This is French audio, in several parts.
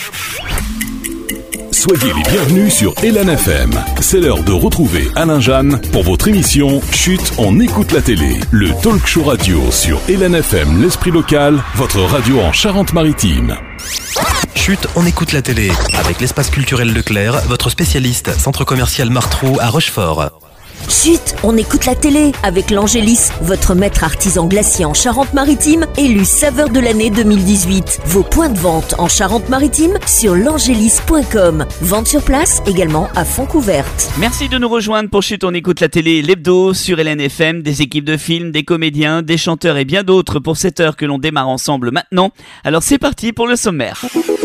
Soyez les bienvenus sur Elan FM. C'est l'heure de retrouver Alain Jeanne pour votre émission Chut, on écoute la télé. Le talk show radio sur Elan FM, l'esprit local, votre radio en Charente-Maritime. Chut, on écoute la télé. Avec l'espace culturel Leclerc, votre spécialiste, centre commercial Martrou à Rochefort. Chut, on écoute la télé avec l'Angélis, votre maître artisan glacier en Charente-Maritime, élu saveur de l'année 2018. Vos points de vente en Charente-Maritime sur l'angélis.com. Vente sur place également à Fontcouverte. Merci de nous rejoindre pour Chut, on écoute la télé, l'hebdo sur LNFM, des équipes de films, des comédiens, des chanteurs et bien d'autres pour cette heure que l'on démarre ensemble maintenant. Alors c'est parti pour le sommaire.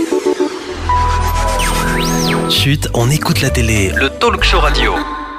Chut, on écoute la télé, le talk show radio.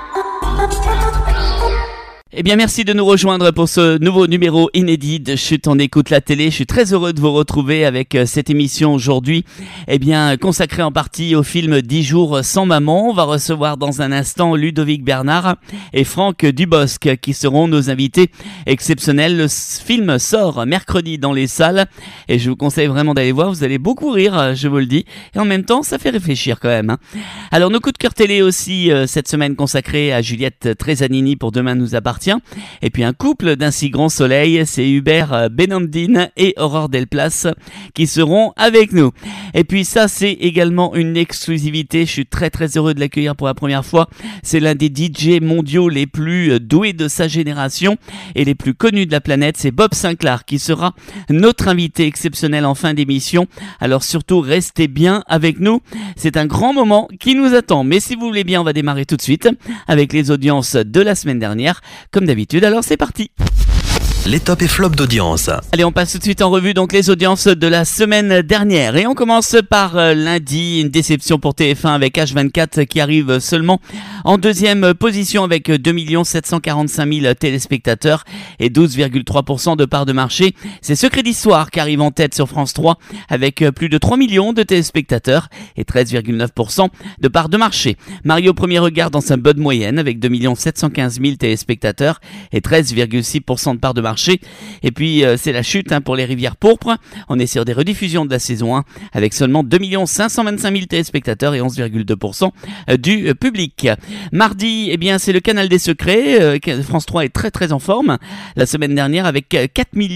Eh bien, merci de nous rejoindre pour ce nouveau numéro inédit de Chut, on écoute la télé. Je suis très heureux de vous retrouver avec cette émission aujourd'hui, eh bien, consacrée en partie au film 10 jours sans maman. On va recevoir dans un instant Ludovic Bernard et Franck Dubosc qui seront nos invités exceptionnels. Le film sort mercredi dans les salles et je vous conseille vraiment d'aller voir. Vous allez beaucoup rire, je vous le dis. Et en même temps, ça fait réfléchir quand même. Alors, nos coups de cœur télé aussi cette semaine consacrés à Juliette Tresanini pour Demain nous appartient. Et puis un couple d'un si grand soleil, c'est Hubert Benandine et Aurore Delplace qui seront avec nous. Et puis ça, c'est également une exclusivité. Je suis très très heureux de l'accueillir pour la première fois. C'est l'un des DJ mondiaux les plus doués de sa génération et les plus connus de la planète. C'est Bob Sinclair qui sera notre invité exceptionnel en fin d'émission. Alors surtout, restez bien avec nous. C'est un grand moment qui nous attend. Mais si vous voulez bien, on va démarrer tout de suite avec les audiences de la semaine dernière. Comme d'habitude, alors c'est parti. Les tops et flops d'audience. Allez, on passe tout de suite en revue donc les audiences de la semaine dernière. Et on commence par lundi, une déception pour TF1 avec H24 qui arrive seulement en deuxième position avec 2 745 000 téléspectateurs et 12,3% de part de marché. C'est Secret d'Histoire qui arrive en tête sur France 3 avec plus de 3 millions de téléspectateurs et 13,9% de part de marché. Mario Premier Regard dans sa bonne moyenne avec 2 715 000 téléspectateurs et 13,6% de part de marché. Et puis c'est la chute pour les Rivières Pourpres. On est sur des rediffusions de la saison 1 avec seulement 2 525 000 téléspectateurs et 11,2% du public. Mardi, eh bien c'est le Canal des Secrets. France 3 est très très en forme la semaine dernière avec 4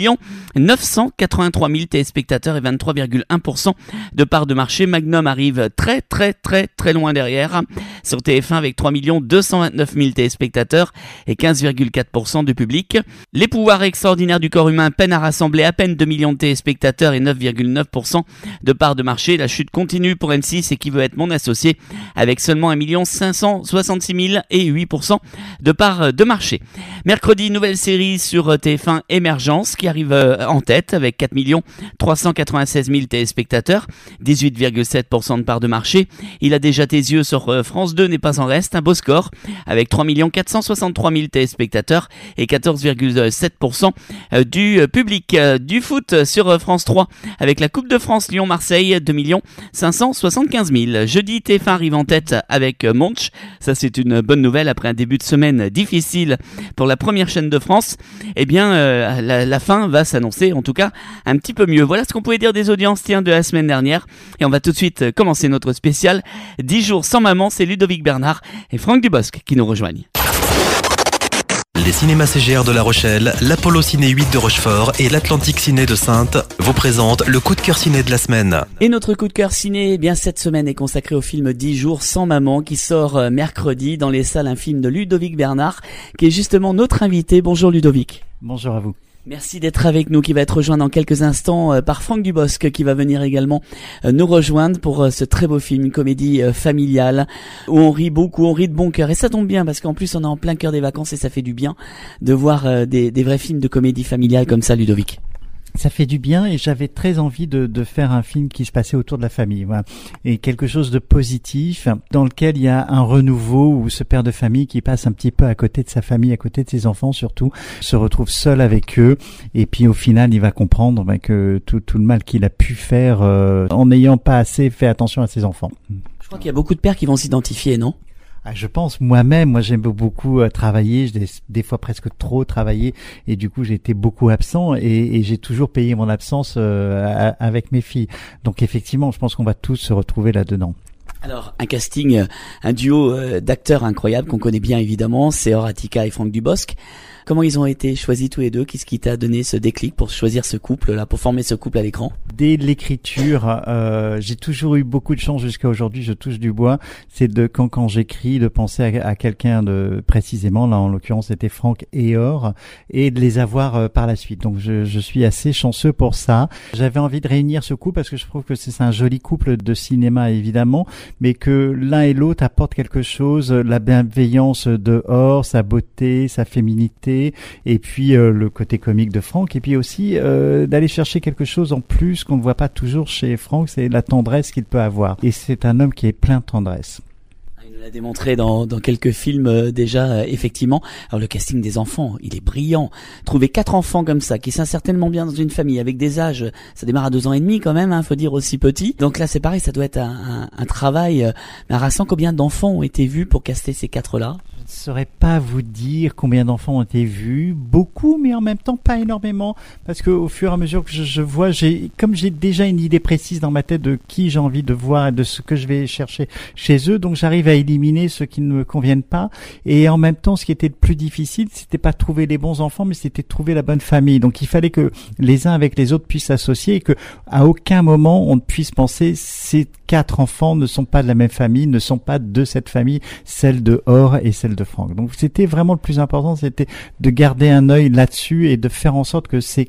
983 000 téléspectateurs et 23,1% de part de marché. Magnum arrive très très très très loin derrière sur TF1 avec 3 229 000 téléspectateurs et 15,4% du public. Les pouvoirs extraordinaires du corps humain peinent à rassembler à peine 2 millions de téléspectateurs et 9,9% de part de marché. La chute continue pour M6 et Qui veut être mon associé avec seulement 1 566 000 et 8% de part de marché. Mercredi, nouvelle série sur TF1 Émergence qui arrive en tête avec 4 396 000 téléspectateurs, 18,7% de part de marché. Il a déjà tes yeux sur France 2 n'est pas en reste, un beau score avec 3 463 000 téléspectateurs et 14,7% du public. Du foot sur France 3 avec la Coupe de France Lyon-Marseille, 2 575 000. Jeudi, TF1 arrive en tête avec Monch. Ça, c'est une bonne nouvelle après un début de semaine difficile pour la première chaîne de France. Eh bien, la fin va s'annoncer, en tout cas, un petit peu mieux. Voilà ce qu'on pouvait dire des audiences de la semaine dernière. Et on va tout de suite commencer notre spécial 10 jours sans maman. C'est Ludovic Bernard et Franck Dubosc qui nous rejoignent. Les cinémas CGR de La Rochelle, l'Apollo Ciné 8 de Rochefort et l'Atlantique Ciné de Saintes vous présentent le coup de cœur ciné de la semaine. Et notre coup de cœur ciné, eh bien cette semaine est consacré au film 10 jours sans maman qui sort mercredi dans les salles, un film de Ludovic Bernard qui est justement notre invité. Bonjour Ludovic. Bonjour à vous. Merci d'être avec nous, qui va être rejoint dans quelques instants par Franck Dubosc qui va venir également nous rejoindre pour ce très beau film, une comédie familiale où on rit beaucoup, on rit de bon cœur. Et ça tombe bien parce qu'en plus on est en plein cœur des vacances et ça fait du bien de voir des vrais films de comédie familiale comme ça, Ludovic. Ça fait du bien et j'avais très envie de faire un film qui se passait autour de la famille, voilà. Et quelque chose de positif dans lequel il y a un renouveau où ce père de famille qui passe un petit peu à côté de sa famille, à côté de ses enfants surtout, se retrouve seul avec eux et puis au final il va comprendre que tout le mal qu'il a pu faire en n'ayant pas assez fait attention à ses enfants. Je crois qu'il y a beaucoup de pères qui vont s'identifier, non ? Je pense moi j'aime beaucoup travailler, des fois presque trop travailler, et du coup j'ai été beaucoup absent et j'ai toujours payé mon absence avec mes filles. Donc effectivement, je pense qu'on va tous se retrouver là-dedans. Alors, un casting, un duo d'acteurs incroyables qu'on connaît bien évidemment, c'est Horatika et Franck Dubosc. Comment ils ont été choisis tous les deux? Qu'est-ce qui t'a donné ce déclic pour choisir ce couple-là, pour former ce couple à l'écran? Dès l'écriture, j'ai toujours eu beaucoup de chance jusqu'à aujourd'hui, je touche du bois. C'est quand j'écris, de penser à quelqu'un de précisément, là en l'occurrence c'était Franck et Or, et de les avoir par la suite. Donc je suis assez chanceux pour ça. J'avais envie de réunir ce couple parce que je trouve que c'est un joli couple de cinéma évidemment, mais que l'un et l'autre apportent quelque chose, la bienveillance de Or, sa beauté, sa féminité, et puis le côté comique de Franck, et puis aussi d'aller chercher quelque chose en plus qu'on ne voit pas toujours chez Franck, c'est la tendresse qu'il peut avoir. Et c'est un homme qui est plein de tendresse. Il nous l'a démontré dans quelques films déjà, effectivement. Alors le casting des enfants, il est brillant. Trouver 4 enfants comme ça, qui s'insèrent tellement bien dans une famille, avec des âges, ça démarre à 2 ans et demi quand même, faut dire aussi petit. Donc là c'est pareil, ça doit être un travail harassant. Combien d'enfants ont été vus pour caster ces 4-là? Je ne saurais pas vous dire combien d'enfants ont été vus, beaucoup, mais en même temps pas énormément, parce que au fur et à mesure que je vois, comme j'ai déjà une idée précise dans ma tête de qui j'ai envie de voir et de ce que je vais chercher chez eux, donc j'arrive à éliminer ceux qui ne me conviennent pas. Et en même temps, ce qui était le plus difficile, c'était pas de trouver les bons enfants, mais c'était de trouver la bonne famille. Donc il fallait que les uns avec les autres puissent s'associer et que à aucun moment on ne puisse penser ces 4 enfants ne sont pas de la même famille, ne sont pas de cette famille, celle de Or et celle de Franck. Donc c'était vraiment le plus important, c'était de garder un œil là-dessus et de faire en sorte que ces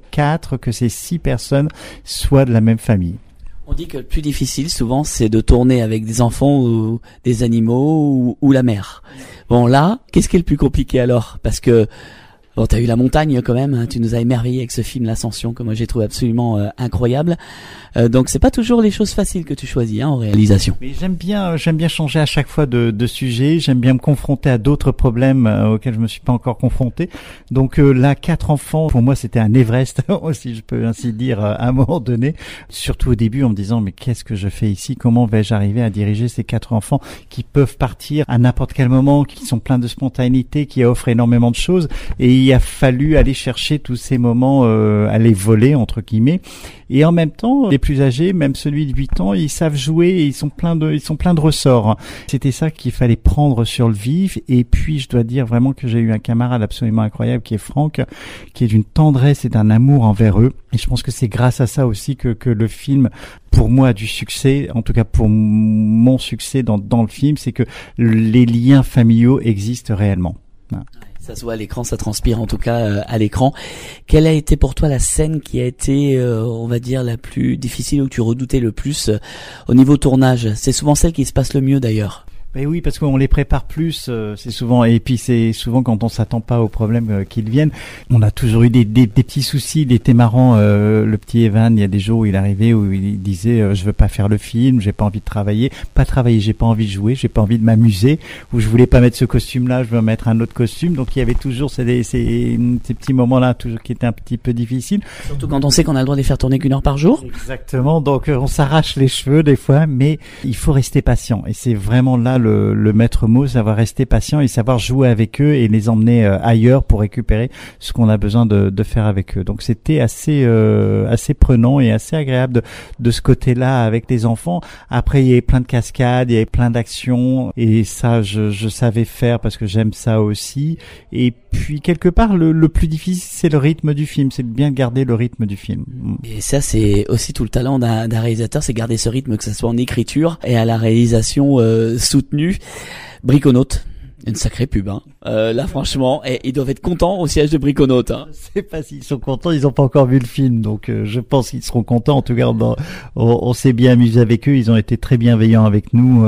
6 personnes soient de la même famille. On dit que le plus difficile souvent c'est de tourner avec des enfants ou des animaux ou la mer. Bon là, qu'est-ce qui est le plus compliqué alors? Parce que bon, t'as eu la montagne quand même, tu nous as émerveillé avec ce film L'Ascension que moi j'ai trouvé absolument incroyable. Donc c'est pas toujours les choses faciles que tu choisis en réalisation. Mais j'aime bien changer à chaque fois de sujet, j'aime bien me confronter à d'autres problèmes auxquels je me suis pas encore confronté. Donc là 4 enfants, pour moi c'était un Everest si je peux ainsi dire à un moment donné, surtout au début en me disant mais qu'est-ce que je fais ici, comment vais-je arriver à diriger ces 4 enfants qui peuvent partir à n'importe quel moment, qui sont pleins de spontanéité, qui offrent énormément de choses, et il a fallu aller chercher tous ces moments à les voler entre guillemets. Et en même temps, les plus âgés, même celui de 8 ans, ils savent jouer et ils sont pleins de ressorts. C'était ça qu'il fallait prendre sur le vif. Et puis, je dois dire vraiment que j'ai eu un camarade absolument incroyable qui est Franck, qui est d'une tendresse et d'un amour envers eux. Et je pense que c'est grâce à ça aussi que le film, pour moi, a du succès. En tout cas, pour mon succès dans le film, c'est que les liens familiaux existent réellement. Voilà. Ça se voit à l'écran, ça transpire en tout cas à l'écran. Quelle a été pour toi la scène qui a été, on va dire, la plus difficile ou que tu redoutais le plus au niveau tournage? C'est souvent celle qui se passe le mieux d'ailleurs. Ben oui, parce qu'on les prépare plus, c'est souvent, et puis c'est souvent quand on s'attend pas aux problèmes qu'ils viennent. On a toujours eu des petits soucis, il était marrant, le petit Evan, il y a des jours où il arrivait, où il disait je veux pas faire le film, j'ai pas envie de travailler, j'ai pas envie de jouer, j'ai pas envie de m'amuser, ou je voulais pas mettre ce costume-là, je veux mettre un autre costume. Donc il y avait toujours ces petits moments-là toujours qui étaient un petit peu difficiles. Surtout quand on sait qu'on a le droit de les faire tourner qu'1 heure par jour. Exactement, donc on s'arrache les cheveux des fois, mais il faut rester patient, et c'est vraiment là le maître mot, savoir rester patient et savoir jouer avec eux et les emmener ailleurs pour récupérer ce qu'on a besoin de faire avec eux. Donc c'était assez prenant et assez agréable de ce côté-là avec les enfants. Après il y avait plein de cascades, il y avait plein d'actions, et ça je savais faire parce que j'aime ça aussi. Et puis quelque part le plus difficile c'est le rythme du film, c'est de bien garder le rythme du film. Et ça c'est aussi tout le talent d'un réalisateur, c'est garder ce rythme, que ce soit en écriture et à la réalisation soutenue. Briconautes, une sacrée pub, là franchement, et ils doivent être contents au siège de Briconautes. Je sais pas s'ils sont contents, ils ont pas encore vu le film, donc je pense qu'ils seront contents. En tout cas, on s'est bien amusé avec eux, ils ont été très bienveillants avec nous,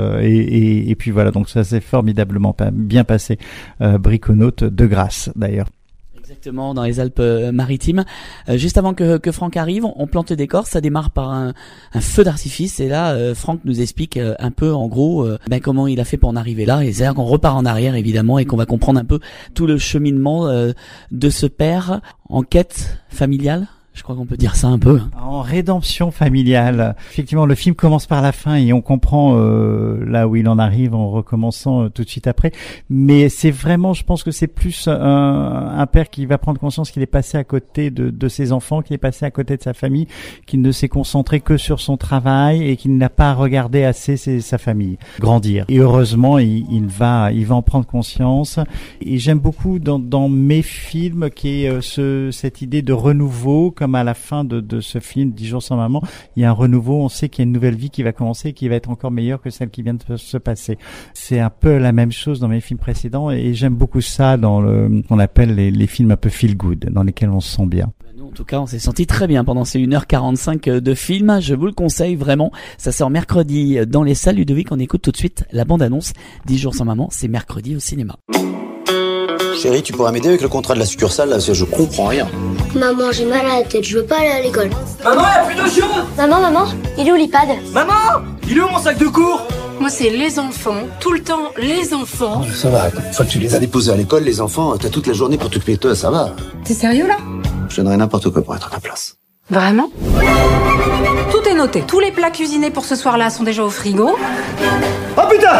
et puis voilà, donc ça s'est formidablement bien passé. Briconautes de grâce d'ailleurs. Exactement, dans les Alpes-Maritimes. Juste avant que Franck arrive, on plante le décor, ça démarre par un feu d'artifice, et là Franck nous explique un peu en gros comment il a fait pour en arriver là, et c'est-à-dire qu'on repart en arrière évidemment et qu'on va comprendre un peu tout le cheminement de ce père en quête familiale. Je crois qu'on peut dire ça un peu. En rédemption familiale. Effectivement, le film commence par la fin et on comprend là où il en arrive en recommençant tout de suite après. Mais c'est vraiment, je pense que c'est plus un père qui va prendre conscience qu'il est passé à côté de ses enfants, qu'il est passé à côté de sa famille, qu'il ne s'est concentré que sur son travail et qu'il n'a pas regardé assez sa famille grandir. Et heureusement, il va en prendre conscience. Et j'aime beaucoup dans mes films qui est cette idée de renouveau. Comme à la fin de ce film 10 jours sans maman, il y a un renouveau, on sait qu'il y a une nouvelle vie qui va commencer, qui va être encore meilleure que celle qui vient de se passer. C'est un peu la même chose dans mes films précédents et j'aime beaucoup ça dans qu'on appelle les films un peu feel good, dans lesquels on se sent bien. Nous, en tout cas, on s'est senti très bien pendant ces 1h45 de film. Je vous le conseille vraiment. Ça sort mercredi dans les salles. Ludovic, on écoute tout de suite la bande-annonce. 10 jours sans maman, c'est mercredi au cinéma. Chérie, tu pourras m'aider avec le contrat de la succursale, là, je comprends rien. Maman, j'ai mal à la tête, je veux pas aller à l'école. Maman, y'a plus d'eau chaude. Maman, il est où l'iPad? Maman, il est où mon sac de cours? Moi, c'est les enfants, tout le temps, les enfants. Oh, ça va, une fois que tu les as déposés à l'école, les enfants, t'as toute la journée pour t'occuper de toi, ça va. T'es sérieux, là? Je donnerais n'importe quoi pour être à ta place. Vraiment? Tout est noté. Tous les plats cuisinés pour ce soir-là sont déjà au frigo. Oh putain!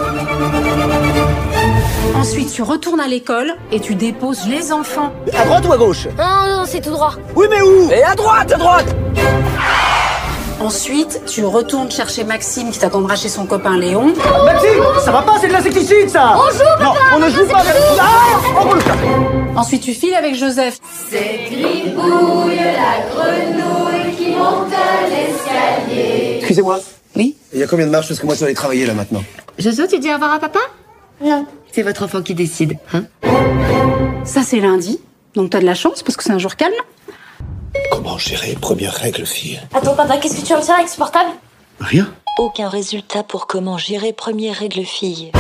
Ensuite, tu retournes à l'école et tu déposes les enfants. À droite ou à gauche? Non, c'est tout droit. Oui, mais où? Et à droite, à droite! Ensuite, tu retournes chercher Maxime qui t'attendra chez son copain Léon. Maxime, ça va pas, c'est de l'insecticide, ça! On joue, papa! Non, on ne joue pas avec... Ah! On roule. Ensuite, tu files avec Joseph. C'est Gribouille, la grenouille qui monte l'escalier. Excusez-moi. Oui? Il y a combien de marches parce que moi je dois aller travailler là maintenant? Jojo, tu dis au revoir à papa? Non. C'est votre enfant qui décide, hein? Ça, c'est lundi. Donc t'as de la chance parce que c'est un jour calme. Comment gérer première règle, fille? Attends, papa, qu'est-ce que tu vas me faire avec ce portable? Rien. Aucun résultat pour comment gérer première règle fille.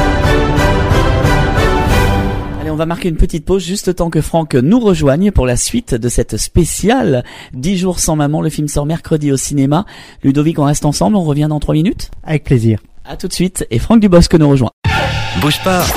Allez, on va marquer une petite pause juste le temps que Franck nous rejoigne pour la suite de cette spéciale 10 jours sans maman. Le film sort mercredi au cinéma. Ludovic, on reste ensemble, on revient dans 3 minutes. Avec plaisir. À tout de suite et Franck Dubosc nous rejoint. Bouge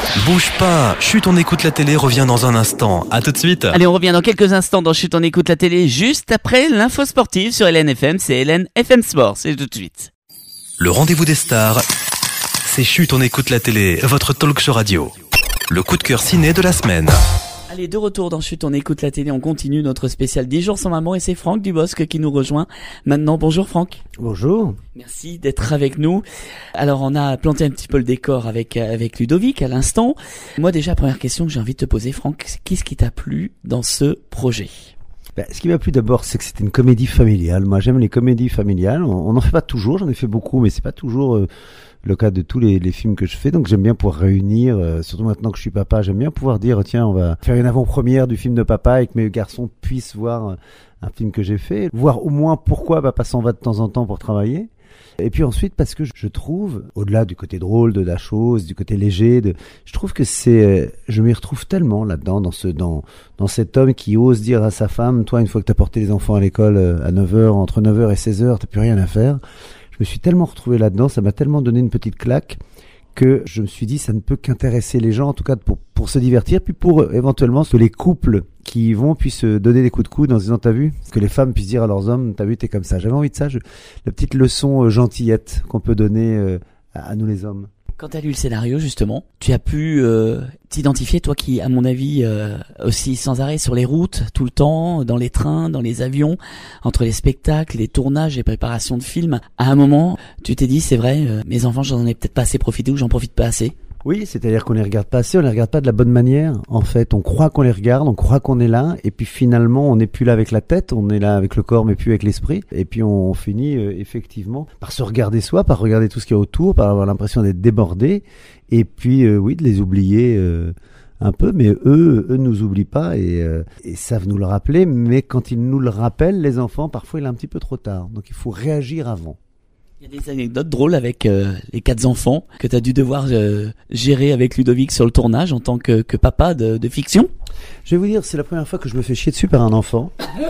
pas. Chut, on écoute la télé revient dans un instant. À tout de suite. Allez, on revient dans quelques instants dans Chut, on écoute la télé juste après l'info sportive sur LNFM. C'est LNFM Sport, c'est tout de suite. Le rendez-vous des stars, c'est Chut, on écoute la télé, votre talk show radio. Le coup de cœur ciné de la semaine. Allez, de retour dans Chut, on écoute la télé, on continue notre spécial 10 jours sans maman et c'est Franck Dubosc qui nous rejoint maintenant. Bonjour Franck. Bonjour. Merci d'être avec nous. Alors on a planté un petit peu le décor avec Ludovic à l'instant. Moi déjà, première question que j'ai envie de te poser Franck, qu'est-ce qui t'a plu dans ce projet ? Ce qui m'a plu d'abord, c'est que c'était une comédie familiale. Moi j'aime les comédies familiales, on n'en fait pas toujours, j'en ai fait beaucoup, mais c'est pas toujours... le cas de tous les films que je fais, donc j'aime bien pouvoir réunir, surtout maintenant que je suis papa, j'aime bien pouvoir dire tiens on va faire une avant-première du film de papa et que mes garçons puissent voir un film que j'ai fait, voir au moins pourquoi papa s'en va de temps en temps pour travailler. Et puis ensuite parce que je trouve, au-delà du côté drôle de la chose, du côté léger, je trouve que je m'y retrouve tellement là-dedans, dans cet homme qui ose dire à sa femme, toi une fois que t'as porté les enfants à l'école à 9h, entre 9h et 16h, t'as plus rien à faire. Je me suis tellement retrouvé là-dedans, ça m'a tellement donné une petite claque que je me suis dit ça ne peut qu'intéresser les gens, en tout cas pour se divertir, puis pour éventuellement que les couples qui y vont puissent donner des coups de coude en se disant t'as vu, que les femmes puissent dire à leurs hommes t'as vu t'es comme ça. J'avais envie de ça, la petite leçon gentillette qu'on peut donner à nous les hommes. Quand tu as lu le scénario, justement, tu as pu t'identifier, toi qui, à mon avis, aussi sans arrêt sur les routes, tout le temps, dans les trains, dans les avions, entre les spectacles, les tournages et préparations de films. À un moment, tu t'es dit, c'est vrai, mes enfants, j'en ai peut-être pas assez profité ou j'en profite pas assez. Oui, c'est-à-dire qu'on les regarde pas assez, on les regarde pas de la bonne manière. En fait, on croit qu'on les regarde, on croit qu'on est là, et puis finalement, on n'est plus là avec la tête, on est là avec le corps, mais plus avec l'esprit. Et puis on finit effectivement par se regarder soi, par regarder tout ce qu'il y a autour, par avoir l'impression d'être débordé, et puis oui, de les oublier un peu. Mais eux nous oublient pas et savent nous le rappeler. Mais quand ils nous le rappellent, les enfants, parfois il est un petit peu trop tard. Donc il faut réagir avant. Il y a des anecdotes drôles avec les 4 enfants que tu as dû devoir gérer avec Ludovic sur le tournage en tant que papa de fiction. Je vais vous dire, c'est la première fois que je me fais chier dessus par un enfant.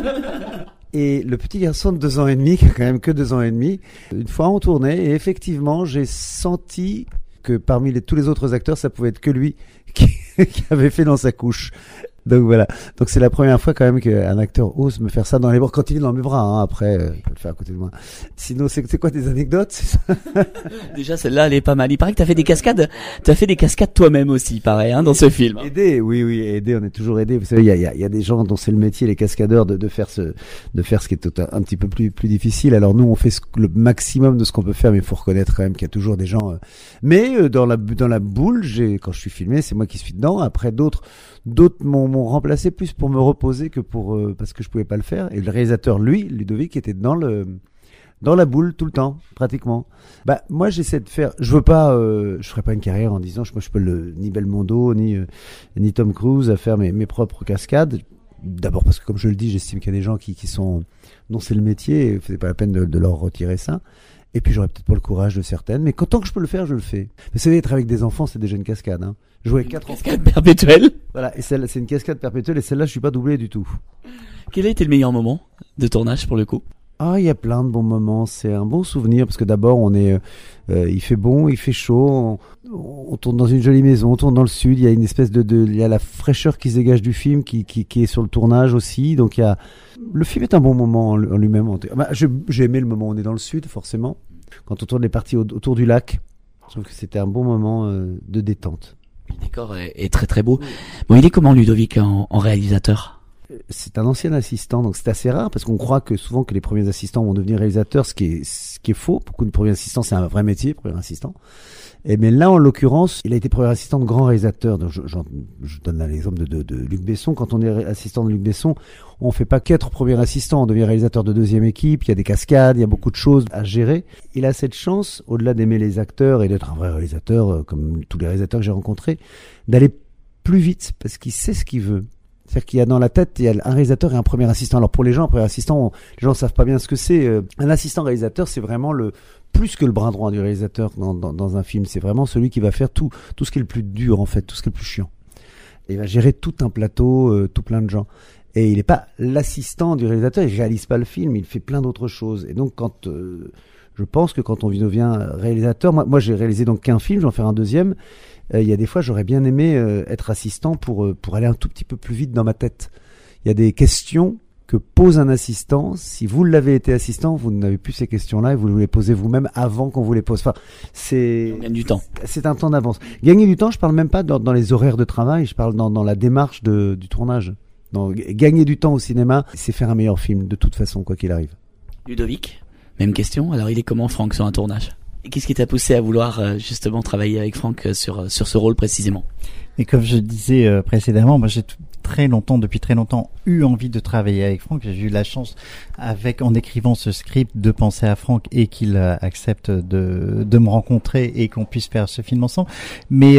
Et le petit garçon de 2 ans et demi, qui a quand même que 2 ans et demi, une fois on tournait et effectivement j'ai senti que parmi tous les autres acteurs, ça pouvait être que lui qui avait fait dans sa couche. Donc voilà. Donc c'est la première fois quand même qu'un acteur ose me faire ça dans les bras. Quand il est dans mes bras, hein. Après, il peut le faire à côté de moi. Sinon, c'est quoi des anecdotes, c'est ça? Déjà, celle-là, elle est pas mal. Il paraît que t'as fait des cascades. T'as fait des cascades toi-même aussi, pareil, hein, dans ce film. Aider, oui, aider. On est toujours aidé. Vous savez, il y a des gens dont c'est le métier, les cascadeurs, de faire ce qui est un petit peu plus difficile. Alors nous, on fait le maximum de ce qu'on peut faire, mais il faut reconnaître quand même qu'il y a toujours des gens. Mais dans la boule, quand je suis filmé, c'est moi qui suis dedans. Après, d'autres m'ont remplacé plus pour me reposer que parce que je pouvais pas le faire. Et le réalisateur, lui, Ludovic, était dans la boule tout le temps, pratiquement. Bah moi j'essaie de faire. Je ferai pas une carrière en disant moi je peux ni Belmondo ni Tom Cruise à faire mes propres cascades. D'abord parce que comme je le dis, j'estime qu'il y a des gens qui sont dont c'est le métier, et c'est pas la peine de leur retirer ça. Et puis j'aurais peut-être pas le courage de certaines, mais tant que je peux le faire, je le fais. Mais vous savez, être avec des enfants, c'est déjà une cascade. Hein. Jouer avec 4 enfants. Cascade perpétuelle. Voilà, et celle-là, c'est une cascade perpétuelle, et celle-là, je suis pas doublé du tout. Quel a été le meilleur moment de tournage pour le coup? Ah, il y a plein de bons moments. C'est un bon souvenir parce que d'abord, il fait bon, il fait chaud. On tourne dans une jolie maison, on tourne dans le sud. Il y a une espèce il y a la fraîcheur qui se dégage du film, qui est sur le tournage aussi. Donc le film est un bon moment en lui-même. J'ai aimé le moment où on est dans le sud, forcément. Quand on tourne les parties autour du lac, je trouve que c'était un bon moment de détente. Le décor est très très beau. Bon, il est comment Ludovic en réalisateur? C'est un ancien assistant, donc c'est assez rare parce qu'on croit que souvent que les premiers assistants vont devenir réalisateurs, ce qui est faux. Beaucoup de premiers assistants, c'est un vrai métier, premier assistant. Mais là, en l'occurrence, il a été premier assistant de grands réalisateurs. Donc je donne l'exemple de Luc Besson. Quand on est assistant de Luc Besson, on fait pas qu'être premier assistant, on devient réalisateur de deuxième équipe. Il y a des cascades, il y a beaucoup de choses à gérer. Il a cette chance, au-delà d'aimer les acteurs et d'être un vrai réalisateur, comme tous les réalisateurs que j'ai rencontrés, d'aller plus vite parce qu'il sait ce qu'il veut. C'est-à-dire qu'il y a dans la tête, il y a un réalisateur et un premier assistant. Alors pour les gens, un premier assistant, les gens savent pas bien ce que c'est. Un assistant réalisateur, c'est vraiment plus que le bras droit du réalisateur dans un film. C'est vraiment celui qui va faire tout ce qui est le plus dur en fait, tout ce qui est le plus chiant. Et il va gérer tout un plateau, tout plein de gens. Et il n'est pas l'assistant du réalisateur, il réalise pas le film, il fait plein d'autres choses. Et donc je pense que quand on devient réalisateur, moi j'ai réalisé donc qu'un film, je vais en faire un deuxième. Il y a des fois, j'aurais bien aimé être assistant pour aller un tout petit peu plus vite dans ma tête. Il y a des questions que pose un assistant. Si vous l'avez été assistant, vous n'avez plus ces questions-là et vous les posez vous-même avant qu'on vous les pose. Enfin, on gagne du temps. C'est un temps d'avance. Gagner du temps, je parle même pas dans les horaires de travail, je parle dans la démarche du tournage. Gagner du temps au cinéma, c'est faire un meilleur film de toute façon, quoi qu'il arrive. Ludovic, même question. Alors, il est comment Franck sur un tournage ? Et qu'est-ce qui t'a poussé à vouloir justement travailler avec Franck sur ce rôle précisément ? Et comme je disais précédemment, moi j'ai depuis très longtemps eu envie de travailler avec Franck. J'ai eu la chance, en écrivant ce script, de penser à Franck et qu'il accepte de me rencontrer et qu'on puisse faire ce film ensemble. Mais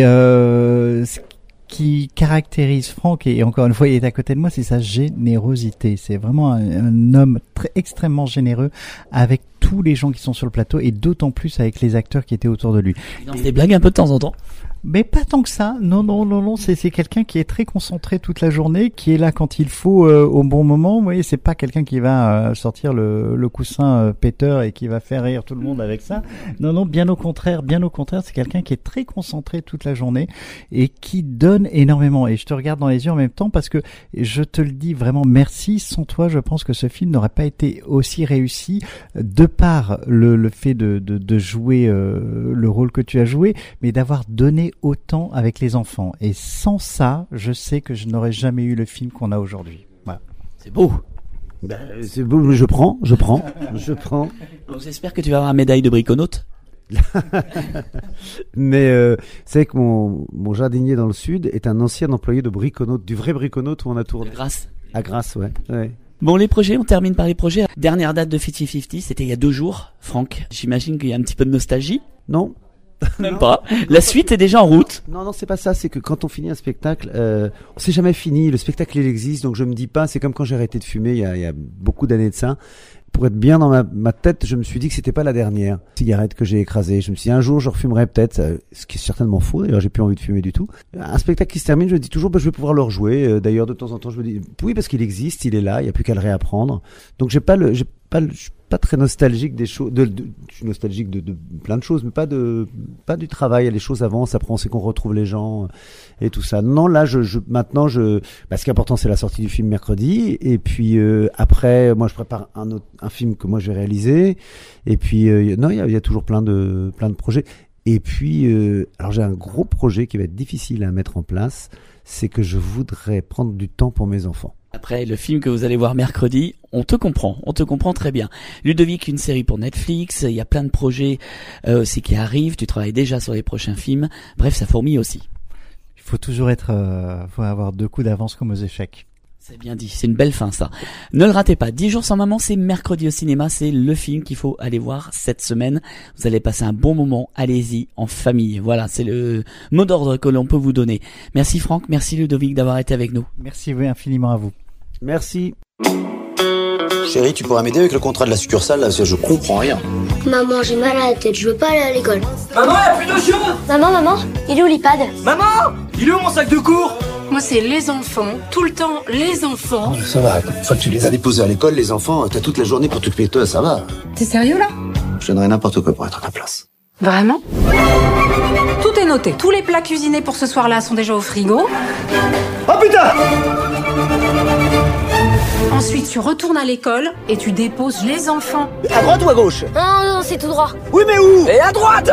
ce qui caractérise Franck, et encore une fois il est à côté de moi, c'est sa générosité. C'est vraiment un homme extrêmement généreux avec tous les gens qui sont sur le plateau et d'autant plus avec les acteurs qui étaient autour de lui. Il lance des blagues un peu de temps en temps. Mais pas tant que ça. Non. C'est quelqu'un qui est très concentré toute la journée, qui est là quand il faut au bon moment. Vous voyez, c'est pas quelqu'un qui va sortir le coussin péteur et qui va faire rire tout le monde avec ça. Non, bien au contraire. C'est quelqu'un qui est très concentré toute la journée et qui donne énormément. Et je te regarde dans les yeux en même temps parce que je te le dis vraiment merci. Sans toi, je pense que ce film n'aurait pas été aussi réussi de par le fait de jouer le rôle que tu as joué, mais d'avoir donné autant avec les enfants. Et sans ça, je sais que je n'aurais jamais eu le film qu'on a aujourd'hui. Voilà. C'est beau. C'est beau, je prends. Donc j'espère que tu vas avoir la médaille de briconaute. Mais c'est que mon jardinier dans le sud est un ancien employé de briconaute, du vrai briconaute où on a tourné. De Grasse. À Grasse, ouais. Bon, les projets, on termine par les projets. Dernière date de 50-50, c'était il y a 2 jours. Franck, j'imagine qu'il y a un petit peu de nostalgie. Non. Même pas. La suite est déjà en route. Non, c'est pas ça. C'est que quand on finit un spectacle, c'est jamais fini. Le spectacle, il existe. Donc je me dis pas, c'est comme quand j'ai arrêté de fumer il y a beaucoup d'années de ça. Pour être bien dans ma tête, je me suis dit que c'était pas la dernière cigarette que j'ai écrasée. Je me suis dit un jour je refumerai peut-être, ce qui est certainement faux. D'ailleurs, j'ai plus envie de fumer du tout. Un spectacle qui se termine, je me dis toujours, je vais pouvoir le rejouer. D'ailleurs, de temps en temps, je me dis, oui, parce qu'il existe, il est là, il y a plus qu'à le réapprendre. Donc j'ai pas pas très nostalgique des choses. Je suis nostalgique de plein de choses, mais pas du travail. Les choses avancent. Après, on sait qu'on retrouve les gens et tout ça. Non, là, maintenant, ce qui est important, c'est la sortie du film mercredi. Et puis après, moi, je prépare un film que moi je vais réaliser. Et puis non, il y a toujours plein de projets. Et puis, alors j'ai un gros projet qui va être difficile à mettre en place. C'est que je voudrais prendre du temps pour mes enfants. Après le film que vous allez voir mercredi, on te comprend très bien. Ludovic, une série pour Netflix, il y a plein de projets aussi qui arrivent, tu travailles déjà sur les prochains films, bref, ça fourmille aussi. Il faut toujours faut avoir 2 coups d'avance comme aux échecs. C'est bien dit, c'est une belle fin ça. Ne le ratez pas, 10 jours sans maman, c'est mercredi au cinéma, c'est le film qu'il faut aller voir cette semaine. Vous allez passer un bon moment, allez-y, en famille. Voilà, c'est le mot d'ordre que l'on peut vous donner. Merci Franck, merci Ludovic d'avoir été avec nous. Merci infiniment à vous. Merci. Chérie, tu pourras m'aider avec le contrat de la succursale, là, parce que je comprends rien. Maman, j'ai mal à la tête, je veux pas aller à l'école. Maman, y'a plus de chiots. Maman, il est où l'iPad? Maman, il est où mon sac de cours? Moi, c'est les enfants, tout le temps, les enfants. Oh, ça va, une fois que tu les as déposés à l'école, les enfants, t'as toute la journée pour t'occuper de toi, ça va. T'es sérieux là? Je donnerais n'importe quoi pour être à ta place. Vraiment? Tout est noté. Tous les plats cuisinés pour ce soir-là sont déjà au frigo. Oh putain! Ensuite, tu retournes à l'école et tu déposes les enfants. À droite ou à gauche? Non, c'est tout droit. Oui, mais où? Et à droite,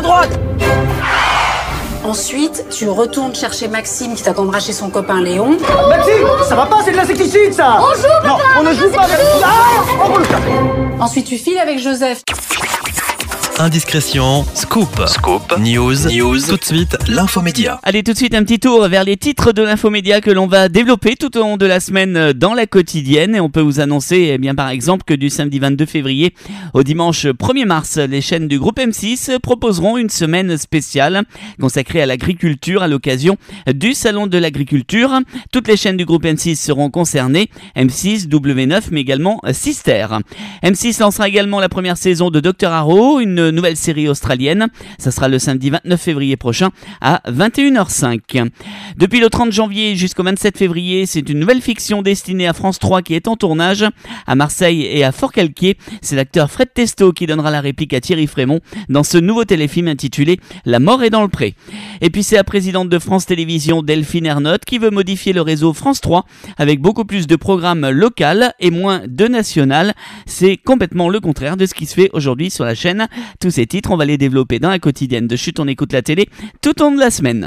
Ensuite, tu retournes chercher Maxime qui t'attendra chez son copain Léon. Maxime, ça va pas, c'est de l'insecticide, ça! On joue, papa! Non, on ne joue pas avec... Ah! On peut le faire. Ensuite, tu files avec Joseph. Indiscrétion, scoop, news, tout de suite, l'infomédia. Allez, tout de suite un petit tour vers les titres de l'infomédia que l'on va développer tout au long de la semaine dans la quotidienne. Et on peut vous annoncer, par exemple, que du samedi 22 février au dimanche 1er mars, les chaînes du groupe M6 proposeront une semaine spéciale consacrée à l'agriculture à l'occasion du Salon de l'Agriculture. Toutes les chaînes du groupe M6 seront concernées, M6, W9, mais également Sister. M6 lancera également la première saison de Dr Harrow, une nouvelle série australienne. Ça sera le samedi 29 février prochain à 21h05. Depuis le 30 janvier jusqu'au 27 février, c'est une nouvelle fiction destinée à France 3 qui est en tournage à Marseille et à Forcalquier. C'est l'acteur Fred Testo qui donnera la réplique à Thierry Frémont dans ce nouveau téléfilm intitulé La mort est dans le pré. Et puis c'est la présidente de France Télévisions, Delphine Ernotte, qui veut modifier le réseau France 3 avec beaucoup plus de programmes locaux et moins de national. C'est complètement le contraire de ce qui se fait aujourd'hui sur la chaîne. Tous ces titres, on va les développer dans la quotidienne de Chut, on écoute la télé tout au long de la semaine.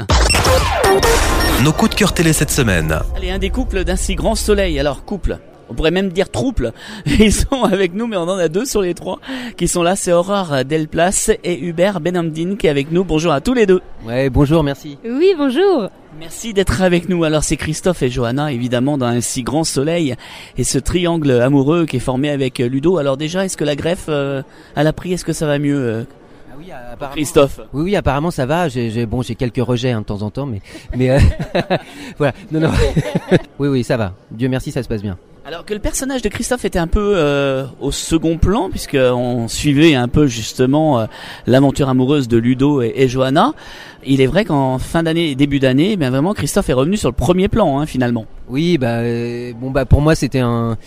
Nos coups de cœur télé cette semaine. Allez, un des couples d'un si grand soleil. Alors, couple, on pourrait même dire trouble. Ils sont avec nous, mais on en a 2 sur les 3 qui sont là. C'est Aurore Delplace et Hubert Benhamdine qui est avec nous. Bonjour à tous les 2. Ouais, bonjour, merci. Oui, bonjour. Merci d'être avec nous. Alors c'est Christophe et Johanna, évidemment, dans un si grand soleil et ce triangle amoureux qui est formé avec Ludo. Alors déjà, est-ce que la greffe à la pris, est-ce que ça va mieux oui, Christophe? Oui, apparemment ça va. J'ai quelques rejets de temps en temps, mais voilà. Non. oui, ça va. Dieu merci, ça se passe bien. Alors que le personnage de Christophe était un peu au second plan, puisqu'on suivait un peu justement l'aventure amoureuse de Ludo et Johanna. Il est vrai qu'en fin d'année et début d'année, vraiment Christophe est revenu sur le premier plan, finalement. Oui, pour moi c'était un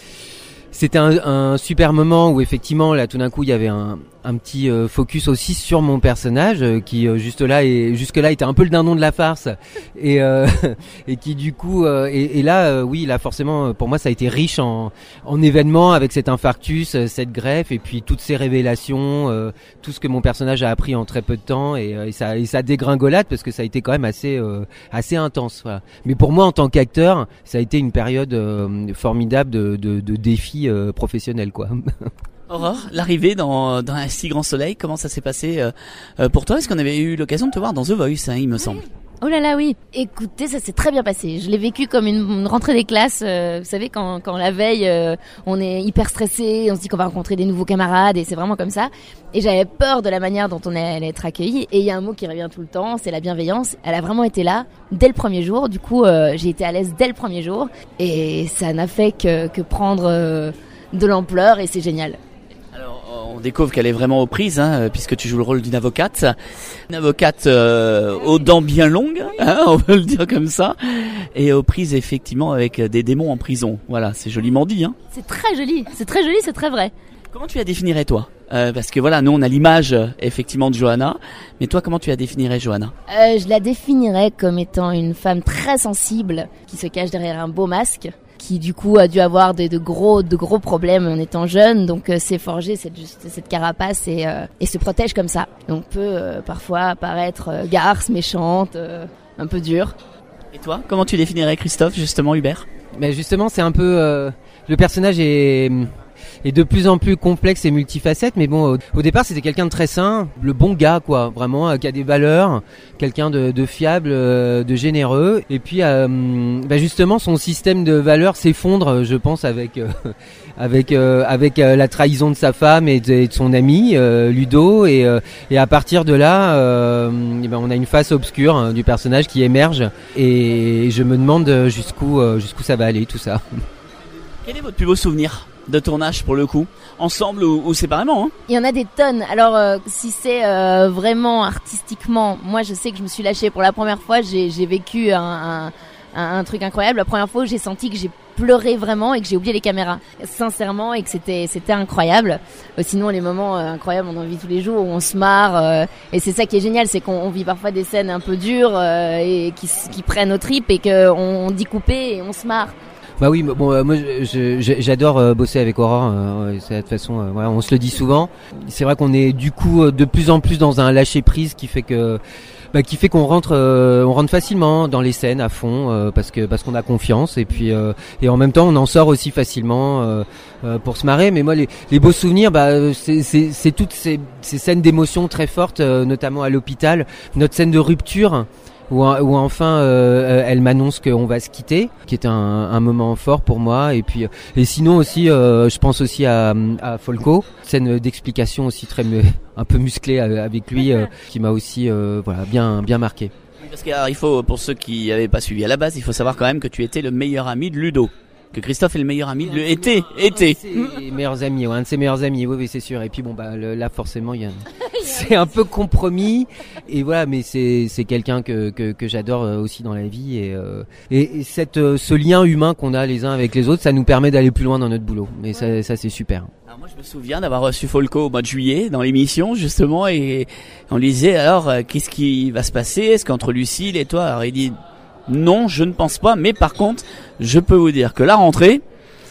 super moment où effectivement là tout d'un coup il y avait un petit focus aussi sur mon personnage qui jusque-là était un peu le dindon de la farce et qui du coup et là oui là forcément pour moi ça a été riche en événements avec cet infarctus, cette greffe et puis toutes ces révélations, tout ce que mon personnage a appris en très peu de temps et ça dégringolade parce que ça a été quand même assez intense. Voilà. Mais pour moi en tant qu'acteur ça a été une période formidable de défis professionnels quoi. Aurore, l'arrivée dans un si grand soleil, comment ça s'est passé pour toi? Est-ce qu'on avait eu l'occasion de te voir dans The Voice, il me semble? Oh là là, oui. Écoutez, ça s'est très bien passé. Je l'ai vécu comme une rentrée des classes. Vous savez, quand la veille, on est hyper stressé, on se dit qu'on va rencontrer des nouveaux camarades et c'est vraiment comme ça. Et j'avais peur de la manière dont on allait être accueillis. Et il y a un mot qui revient tout le temps, c'est la bienveillance. Elle a vraiment été là dès le premier jour. Du coup, j'ai été à l'aise dès le premier jour. Et ça n'a fait que prendre de l'ampleur et c'est génial. On découvre qu'elle est vraiment aux prises, puisque tu joues le rôle d'une avocate. Une avocate aux dents bien longues, on peut le dire comme ça, et aux prises effectivement avec des démons en prison. Voilà, c'est joliment dit. C'est très joli, c'est très vrai. Comment tu la définirais toi parce que voilà, nous on a l'image effectivement de Johanna, mais toi comment tu la définirais Johanna? Je la définirais comme étant une femme très sensible qui se cache derrière un beau masque, qui du coup a dû avoir de gros problèmes en étant jeune, donc s'est forgé cette carapace et se protège comme ça. Donc peut parfois paraître garce, méchante, un peu dure. Et toi, comment tu définirais Christophe justement, Hubert? Mais justement, c'est un peu le personnage est de plus en plus complexe et multifacette, mais bon, au départ c'était quelqu'un de très sain, le bon gars quoi, vraiment qui a des valeurs, quelqu'un de fiable, de généreux, et puis justement son système de valeurs s'effondre, je pense, avec la trahison de sa femme et de son ami Ludo, et à partir de là on a une face obscure du personnage qui émerge, et je me demande jusqu'où ça va aller tout ça. Quel est votre plus beau souvenir de tournage pour le coup, ensemble ou séparément hein? Il y en a des tonnes. Alors si c'est vraiment artistiquement, moi je sais que je me suis lâchée pour la première fois, j'ai vécu un truc incroyable. La première fois où j'ai senti que j'ai pleuré vraiment et que j'ai oublié les caméras, sincèrement, et que c'était incroyable. Sinon les moments incroyables on en vit tous les jours, où on se marre, et c'est ça qui est génial, c'est qu'on vit parfois des scènes un peu dures et qui prennent aux tripes, et qu'on dit couper et on se marre. Bah oui, bon, moi j'adore bosser avec Aurore. C'est de toute façon, voilà, on se le dit souvent. C'est vrai qu'on est du coup de plus en plus dans un lâcher prise qui fait qu'on rentre facilement dans les scènes à fond parce qu'on a confiance, et puis et en même temps on en sort aussi facilement pour se marrer. Mais moi les beaux souvenirs, c'est toutes ces scènes d'émotion très fortes, notamment à l'hôpital, notre scène de rupture. Où enfin elle m'annonce qu'on va se quitter, qui est un moment fort pour moi, et puis et sinon aussi je pense aussi à Folco, scène d'explication aussi un peu musclée avec lui, qui m'a aussi bien marqué. Parce qu'il faut, pour ceux qui n'avaient pas suivi à la base, il faut savoir quand même que tu étais le meilleur ami de Ludo. Que Christophe est le meilleur ami de était. Meilleurs amis, un de ses meilleurs amis, oui, c'est sûr. Et puis bon, là forcément, c'est un peu compromis. Et voilà, mais c'est quelqu'un que j'adore aussi dans la vie, et ce lien humain qu'on a les uns avec les autres, ça nous permet d'aller plus loin dans notre boulot. Mais ça c'est super. Alors moi, je me souviens d'avoir reçu Folco au mois de juillet dans l'émission justement, et on lui disait alors qu'est-ce qui va se passer, est-ce qu'entre Lucille et toi? Alors il dit non, je ne pense pas, mais par contre, je peux vous dire que la rentrée,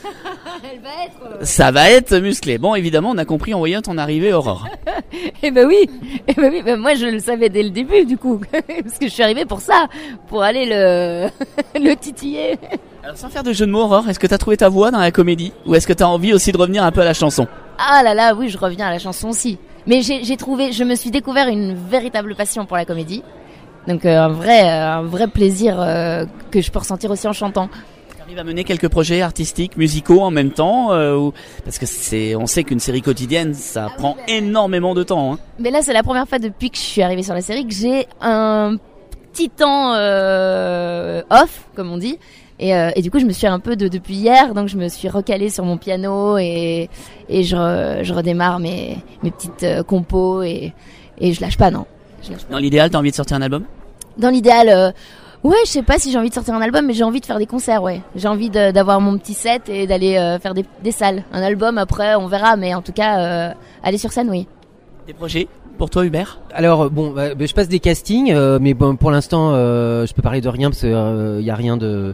ça va être musclé. Bon, évidemment, on a compris en voyant ton arrivée, Aurore. Eh ben oui, moi je le savais dès le début du coup, parce que je suis arrivée pour ça, pour aller le titiller. Alors sans faire de jeu de mots, Aurore, est-ce que t'as trouvé ta voix dans la comédie, ou est-ce que t'as envie aussi de revenir un peu à la chanson? Ah là là, oui, je reviens à la chanson aussi. Mais je me suis découvert une véritable passion pour la comédie. Donc un vrai plaisir que je peux ressentir aussi en chantant. Tu arrives à mener quelques projets artistiques, musicaux en même temps, parce que on sait qu'une série quotidienne, ça prend énormément de temps. Hein. Mais là, c'est la première fois depuis que je suis arrivée sur la série que j'ai un petit temps off, comme on dit. Et du coup, je me suis un peu depuis hier, donc je me suis recalée sur mon piano et je redémarre mes petites compos et je lâche pas, non. Dans l'idéal, t'as envie de sortir un album? Dans l'idéal, ouais, je sais pas si j'ai envie de sortir un album, mais j'ai envie de faire des concerts, ouais. J'ai envie d'avoir mon petit set et d'aller faire des salles. Un album, après, on verra, mais en tout cas, aller sur scène, oui. Des projets pour toi, Hubert? Alors, bon, je passe des castings, mais bon, pour l'instant, je peux parler de rien parce que y a rien de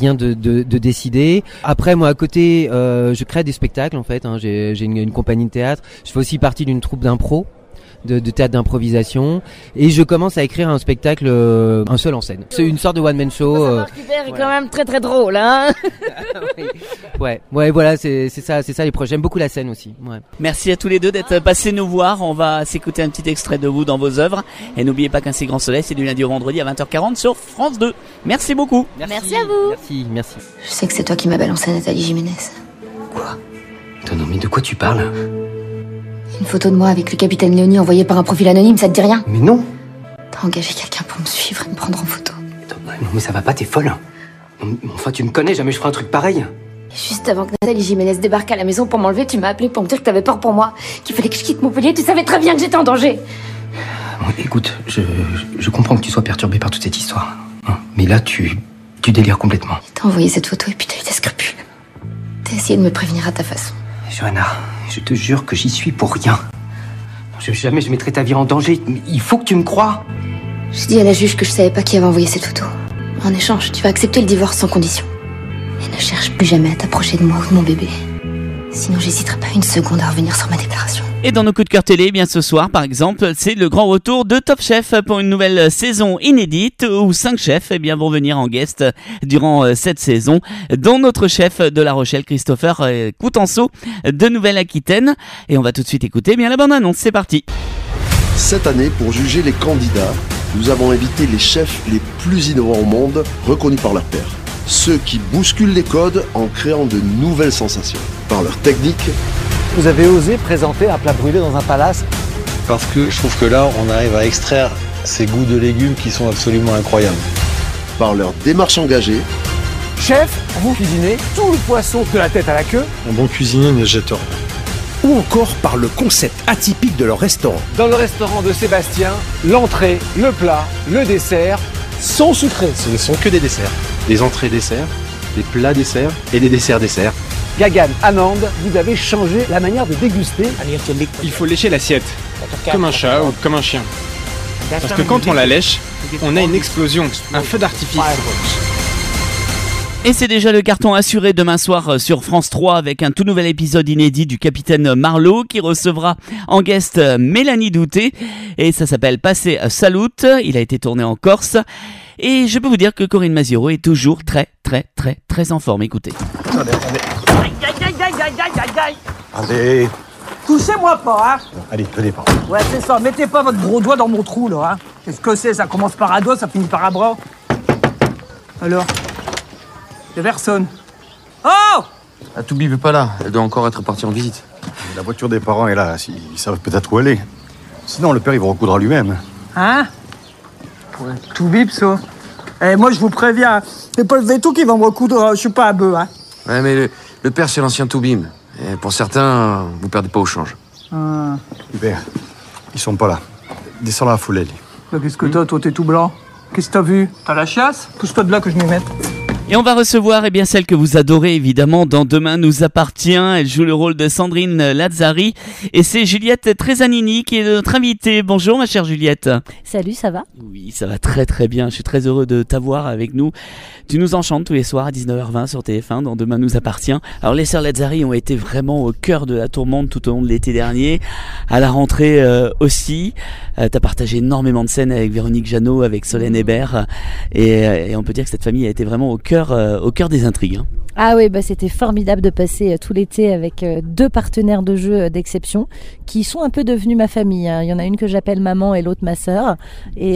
décidé. Après, moi, à côté, je crée des spectacles, en fait. Hein, j'ai une compagnie de théâtre. Je fais aussi partie d'une troupe d'impro. De théâtre d'improvisation, et je commence à écrire un spectacle, un seul en scène. C'est une sorte de one man show. Hubert est quand même très très drôle, hein. Ouais, voilà, c'est ça les projets. J'aime beaucoup la scène aussi. Ouais. Merci à tous les deux d'être passés nous voir. On va s'écouter un petit extrait de vous dans vos œuvres, et n'oubliez pas qu'un si grand soleil, c'est du lundi au vendredi à 20h40 sur France 2. Merci beaucoup. Merci à vous. Merci. Je sais que c'est toi qui m'as balancé à Nathalie Jiménez. Quoi? Non, mais de quoi tu parles? Une photo de moi avec le capitaine Léonie envoyée par un profil anonyme, ça te dit rien? Mais non. T'as engagé quelqu'un pour me suivre et me prendre en photo. Non, mais ça va pas, t'es folle. Non, enfin, tu me connais, jamais je ferai un truc pareil. Et juste avant que Nathalie Jiménez débarque à la maison pour m'enlever, tu m'as appelé pour me dire que t'avais peur pour moi, qu'il fallait que je quitte Montpellier, tu savais très bien que j'étais en danger. Bon, écoute, je comprends que tu sois perturbé par toute cette histoire. Hein, mais là, tu délires complètement. T'as envoyé cette photo et puis t'as eu des scrupules. T'as essayé de me prévenir à ta façon. Johanna, Je te jure que j'y suis pour rien. Jamais je mettrai ta vie en danger. Il faut que tu me crois. J'ai dit à la juge que je savais pas qui avait envoyé cette photo. En échange, tu vas accepter le divorce sans condition. Et ne cherche plus jamais à t'approcher de moi ou de mon bébé. Sinon, j'hésiterai pas une seconde à revenir sur ma déclaration. Et dans nos coups de cœur télé, bien ce soir par exemple, c'est le grand retour de Top Chef pour une nouvelle saison inédite où 5 chefs vont venir en guest durant cette saison, dont notre chef de La Rochelle, Christopher Coutenceau de Nouvelle-Aquitaine. Et on va tout de suite écouter la bande-annonce, c'est parti. Cette année, pour juger les candidats, nous avons invité les chefs les plus innovants au monde, reconnus par leur pairs. Ceux qui bousculent les codes en créant de nouvelles sensations. Par leur technique. Vous avez osé présenter un plat brûlé dans un palace? Parce que je trouve que là, on arrive à extraire ces goûts de légumes qui sont absolument incroyables. Par leur démarche engagée. Chef, vous cuisinez tout le poisson de la tête à la queue. Un bon cuisinier ne jette rien. Ou encore par le concept atypique de leur restaurant. Dans le restaurant de Sébastien, l'entrée, le plat, le dessert sont sucrés. Ce ne sont que des desserts. Des entrées desserts, des plats desserts et des desserts desserts. Gagan, Anand, vous avez changé la manière de déguster. Il faut lécher l'assiette, comme un chat ou comme un chien. Parce que quand on la lèche, on a une explosion, un feu d'artifice. Et c'est déjà le carton assuré demain soir sur France 3 avec un tout nouvel épisode inédit du Capitaine Marlowe qui recevra en guest Mélanie Douté et ça s'appelle Passer Salut. Il a été tourné en Corse et je peux vous dire que Corinne Maziero est toujours très en forme. Écoutez. Attendez. Aïe. Allez. Touchez-moi pas, hein. Allez, tenez pas. Ouais, c'est ça. Mettez pas votre gros doigt dans mon trou, là, hein. Qu'est-ce que c'est? Ça commence par un doigt, ça finit par un bras. Alors? Y'a personne. Oh! La Toubi n'est pas là. Elle doit encore être partie en visite. La voiture des parents est là. Ils savent peut-être où elle est. Sinon, le père, il va recoudra lui-même. Hein? Ouais, Toubi, ça. Eh, moi, je vous préviens. C'est pas le veto qui va me recoudre. Je suis pas un bœuf, hein. Ouais, mais le père, c'est l'ancien Toubim. Et pour certains, vous perdez pas au change. Père, ils sont pas là. Descends la foulée. Qu'est-ce que t'as, toi, t'es tout blanc? Qu'est-ce que t'as vu? T'as la chasse? Pousse-toi de là que je m'y mette. Et on va recevoir celle que vous adorez évidemment dans Demain nous appartient. Elle joue le rôle de Sandrine Lazzari et c'est Juliette Tresanini qui est notre invitée. Bonjour ma chère Juliette. Salut, ça va? Oui, ça va très bien. Je suis très heureux de t'avoir avec nous. Tu nous enchantes tous les soirs à 19h20 sur TF1 dans Demain nous appartient. Alors les sœurs Lazzari ont été vraiment au cœur de la tourmente tout au long de l'été dernier. À la rentrée aussi. T'as partagé énormément de scènes avec Véronique Jeannot, avec Solène Hébert et on peut dire que cette famille a été vraiment au cœur des intrigues. Hein. Ah oui, c'était formidable de passer tout l'été avec 2 partenaires de jeu d'exception qui sont un peu devenus ma famille. Hein. Il y en a une que j'appelle maman et l'autre ma sœur. Et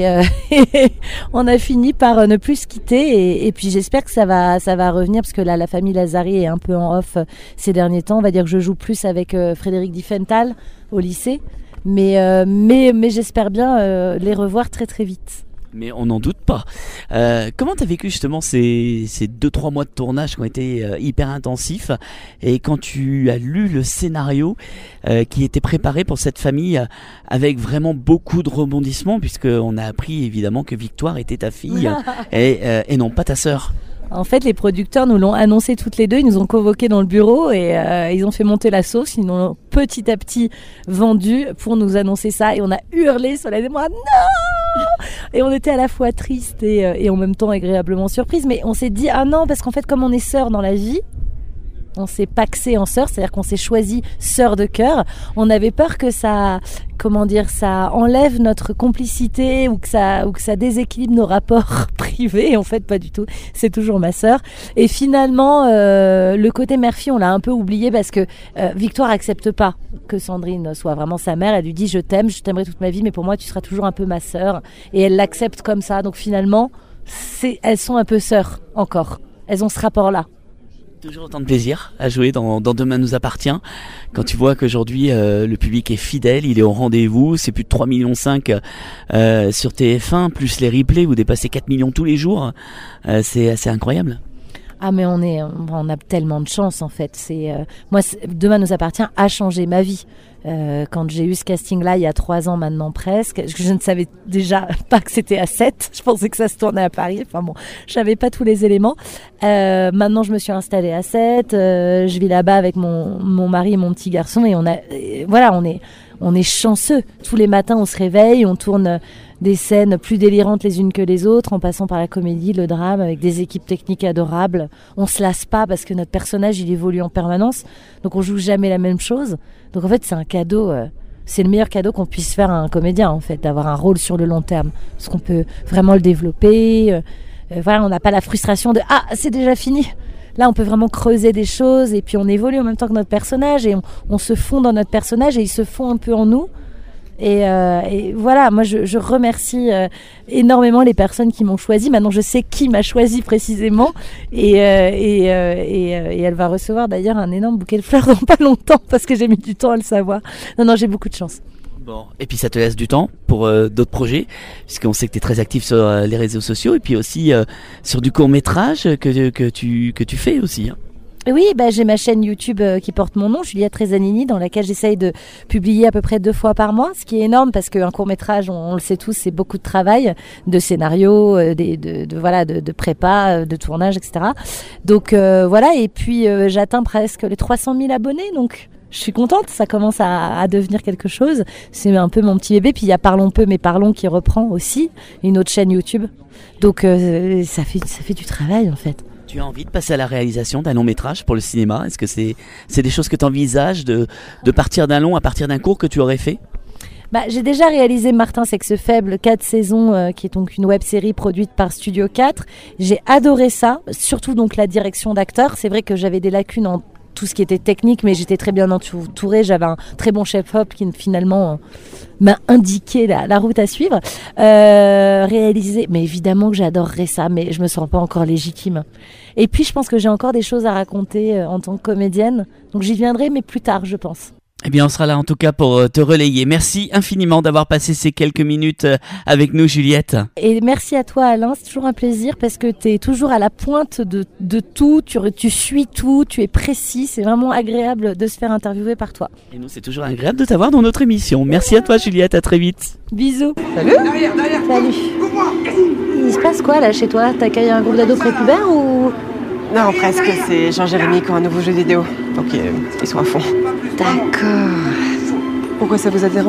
on a fini par ne plus se quitter. Et puis j'espère que ça va revenir parce que là, la famille Lazzari est un peu en off ces derniers temps. On va dire que je joue plus avec Frédéric Diffenthal au lycée. Mais j'espère bien les revoir très vite. Mais on n'en doute pas. Comment t'as vécu justement ces 2-3 mois de tournage qui ont été hyper intensifs et quand tu as lu le scénario qui était préparé pour cette famille avec vraiment beaucoup de rebondissements puisqu'on a appris évidemment que Victoire était ta fille et non pas ta sœur. En fait, les producteurs nous l'ont annoncé toutes les deux. Ils nous ont convoqués dans le bureau et ils ont fait monter la sauce. Ils nous l'ont petit à petit vendu pour nous annoncer ça. Et on a hurlé, Solène et moi, non! Et on était à la fois triste et en même temps agréablement surprise. Mais on s'est dit, ah non, parce qu'en fait, comme on est sœurs dans la vie, on s'est paxé en sœurs, c'est-à-dire qu'on s'est choisi sœurs de cœur. On avait peur que ça enlève notre complicité ou que ça déséquilibre nos rapports privés. Et en fait, pas du tout. C'est toujours ma sœur. Et finalement, le côté mère-fille, on l'a un peu oublié parce que Victoire accepte pas que Sandrine soit vraiment sa mère. Elle lui dit, je t'aimerai toute ma vie, mais pour moi, tu seras toujours un peu ma sœur. Et elle l'accepte comme ça. Donc finalement, elles sont un peu sœurs encore. Elles ont ce rapport-là. Toujours autant de plaisir à jouer dans Demain nous appartient. Quand tu vois qu'aujourd'hui le public est fidèle, il est au rendez-vous, c'est plus de 3,5 millions sur TF1, plus les replays, vous dépassez 4 millions tous les jours, c'est assez incroyable. Ah mais on a tellement de chance en fait. Moi, Demain nous appartient a changé ma vie. Quand j'ai eu ce casting-là il y a 3 ans maintenant presque, je ne savais déjà pas que c'était à 7. Je pensais que ça se tournait à Paris. Enfin bon, je savais pas tous les éléments. Maintenant, je me suis installée à 7. Je vis là-bas avec mon mari et mon petit garçon et on est chanceux. Tous les matins, on se réveille, on tourne des scènes plus délirantes les unes que les autres, en passant par la comédie, le drame, avec des équipes techniques adorables. On se lasse pas parce que notre personnage, il évolue en permanence. Donc on joue jamais la même chose. Donc en fait, c'est un cadeau, c'est le meilleur cadeau qu'on puisse faire à un comédien, en fait, d'avoir un rôle sur le long terme. Parce qu'on peut vraiment le développer. On n'a pas la frustration de « Ah, c'est déjà fini !» Là, on peut vraiment creuser des choses et puis on évolue en même temps que notre personnage et on se fond dans notre personnage et il se fond un peu en nous. Et voilà, moi je remercie énormément les personnes qui m'ont choisi. Maintenant je sais qui m'a choisi précisément et elle va recevoir d'ailleurs un énorme bouquet de fleurs dans pas longtemps parce que j'ai mis du temps à le savoir. Non, j'ai beaucoup de chance. Bon, et puis ça te laisse du temps pour d'autres projets, puisqu'on sait que tu es très actif sur les réseaux sociaux et puis aussi sur du court-métrage que tu fais aussi. Hein. Oui, j'ai ma chaîne YouTube qui porte mon nom, Juliette Rezanini, dans laquelle j'essaye de publier à peu près 2 fois par mois, ce qui est énorme parce qu'un court-métrage, on le sait tous, c'est beaucoup de travail, de scénario, de prépa, de tournage, etc. Donc voilà, et puis j'atteins presque les 300 000 abonnés, donc je suis contente, ça commence à devenir quelque chose. C'est un peu mon petit bébé, puis il y a Parlons peu mais Parlons qui reprend aussi, une autre chaîne YouTube. Donc ça fait du travail en fait. Tu as envie de passer à la réalisation d'un long métrage pour le cinéma ? Est-ce que c'est des choses que tu envisages de partir d'un long à partir d'un court que tu aurais fait ? J'ai déjà réalisé Martin Sexe Faible, 4 saisons, qui est donc une web-série produite par Studio 4. J'ai adoré ça, surtout donc la direction d'acteur. C'est vrai que j'avais des lacunes en tout ce qui était technique, mais j'étais très bien entourée. J'avais un très bon chef-op qui finalement m'a indiqué la route à suivre. Réaliser, mais évidemment que j'adorerais ça, mais je me sens pas encore légitime. Et puis je pense que j'ai encore des choses à raconter en tant que comédienne, donc j'y viendrai, mais plus tard, je pense. Eh bien, on sera là en tout cas pour te relayer. Merci infiniment d'avoir passé ces quelques minutes avec nous, Juliette. Et merci à toi, Alain. C'est toujours un plaisir parce que tu es toujours à la pointe de tout. Tu suis tout, tu es précis. C'est vraiment agréable de se faire interviewer par toi. Et nous, c'est toujours agréable de t'avoir dans notre émission. Merci à toi, Juliette. À très vite. Bisous. Salut. Derrière. Salut. Il se passe quoi là chez toi ? T'accueilles un groupe d'ados prépubères ou... Non, presque. C'est Jean-Jérémy qui a un nouveau jeu vidéo. Donc ils sont à fond. D'accord. Pourquoi ça vous a dérangé ?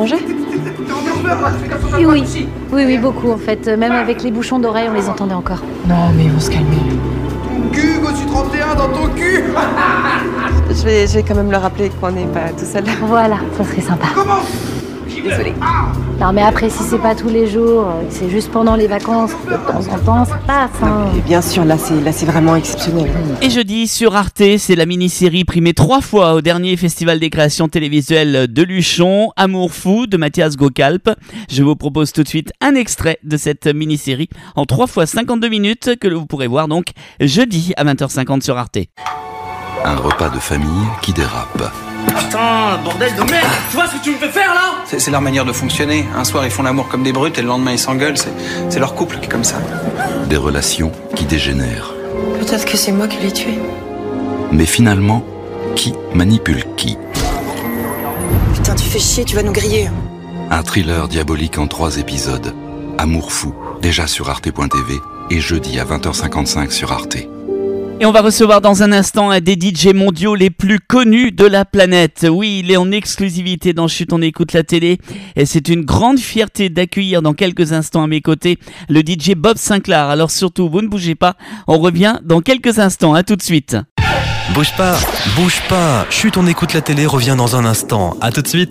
Oui, beaucoup en fait. Même avec les bouchons d'oreilles, on les entendait encore. Non, mais ils vont se calmer. Hugo, tu 31 dans ton cul. Je vais quand même leur rappeler qu'on n'est pas tout seul. Voilà, ça serait sympa. Comment ? Désolée. Non mais après, si c'est pas tous les jours, c'est juste pendant les vacances, de temps en temps, ça passe. Hein. Et bien sûr, là c'est vraiment exceptionnel. Et jeudi sur Arte, c'est la mini-série primée 3 fois au dernier festival des créations télévisuelles de Luchon, Amour fou de Mathias Gokalp. Je vous propose tout de suite un extrait de cette mini-série en 3 fois 52 minutes que vous pourrez voir donc jeudi à 20h50 sur Arte. Un repas de famille qui dérape. Putain, bordel de merde! Tu vois ce que tu me fais faire là? C'est leur manière de fonctionner. Un soir ils font l'amour comme des brutes et le lendemain ils s'engueulent. C'est leur couple qui est comme ça. Des relations qui dégénèrent. Peut-être que c'est moi qui l'ai tué. Mais finalement, qui manipule qui? Putain, tu fais chier, tu vas nous griller. Un thriller diabolique en 3 épisodes. Amour fou, déjà sur arte.tv et jeudi à 20h55 sur Arte. Et on va recevoir dans un instant un des DJ mondiaux les plus connus de la planète. Oui, il est en exclusivité dans Chut, on écoute la télé. Et c'est une grande fierté d'accueillir dans quelques instants à mes côtés le DJ Bob Sinclair. Alors surtout, vous ne bougez pas, on revient dans quelques instants. À tout de suite. Bouge pas. Chut, on écoute la télé revient dans un instant. À tout de suite.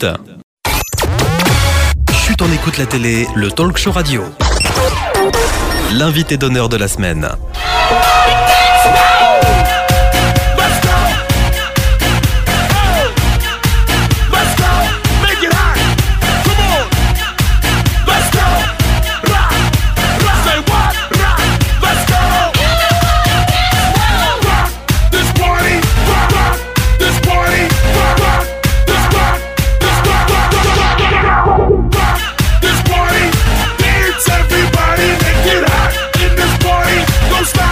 Chut, on écoute la télé, le talk show radio. L'invité d'honneur de la semaine. Stop!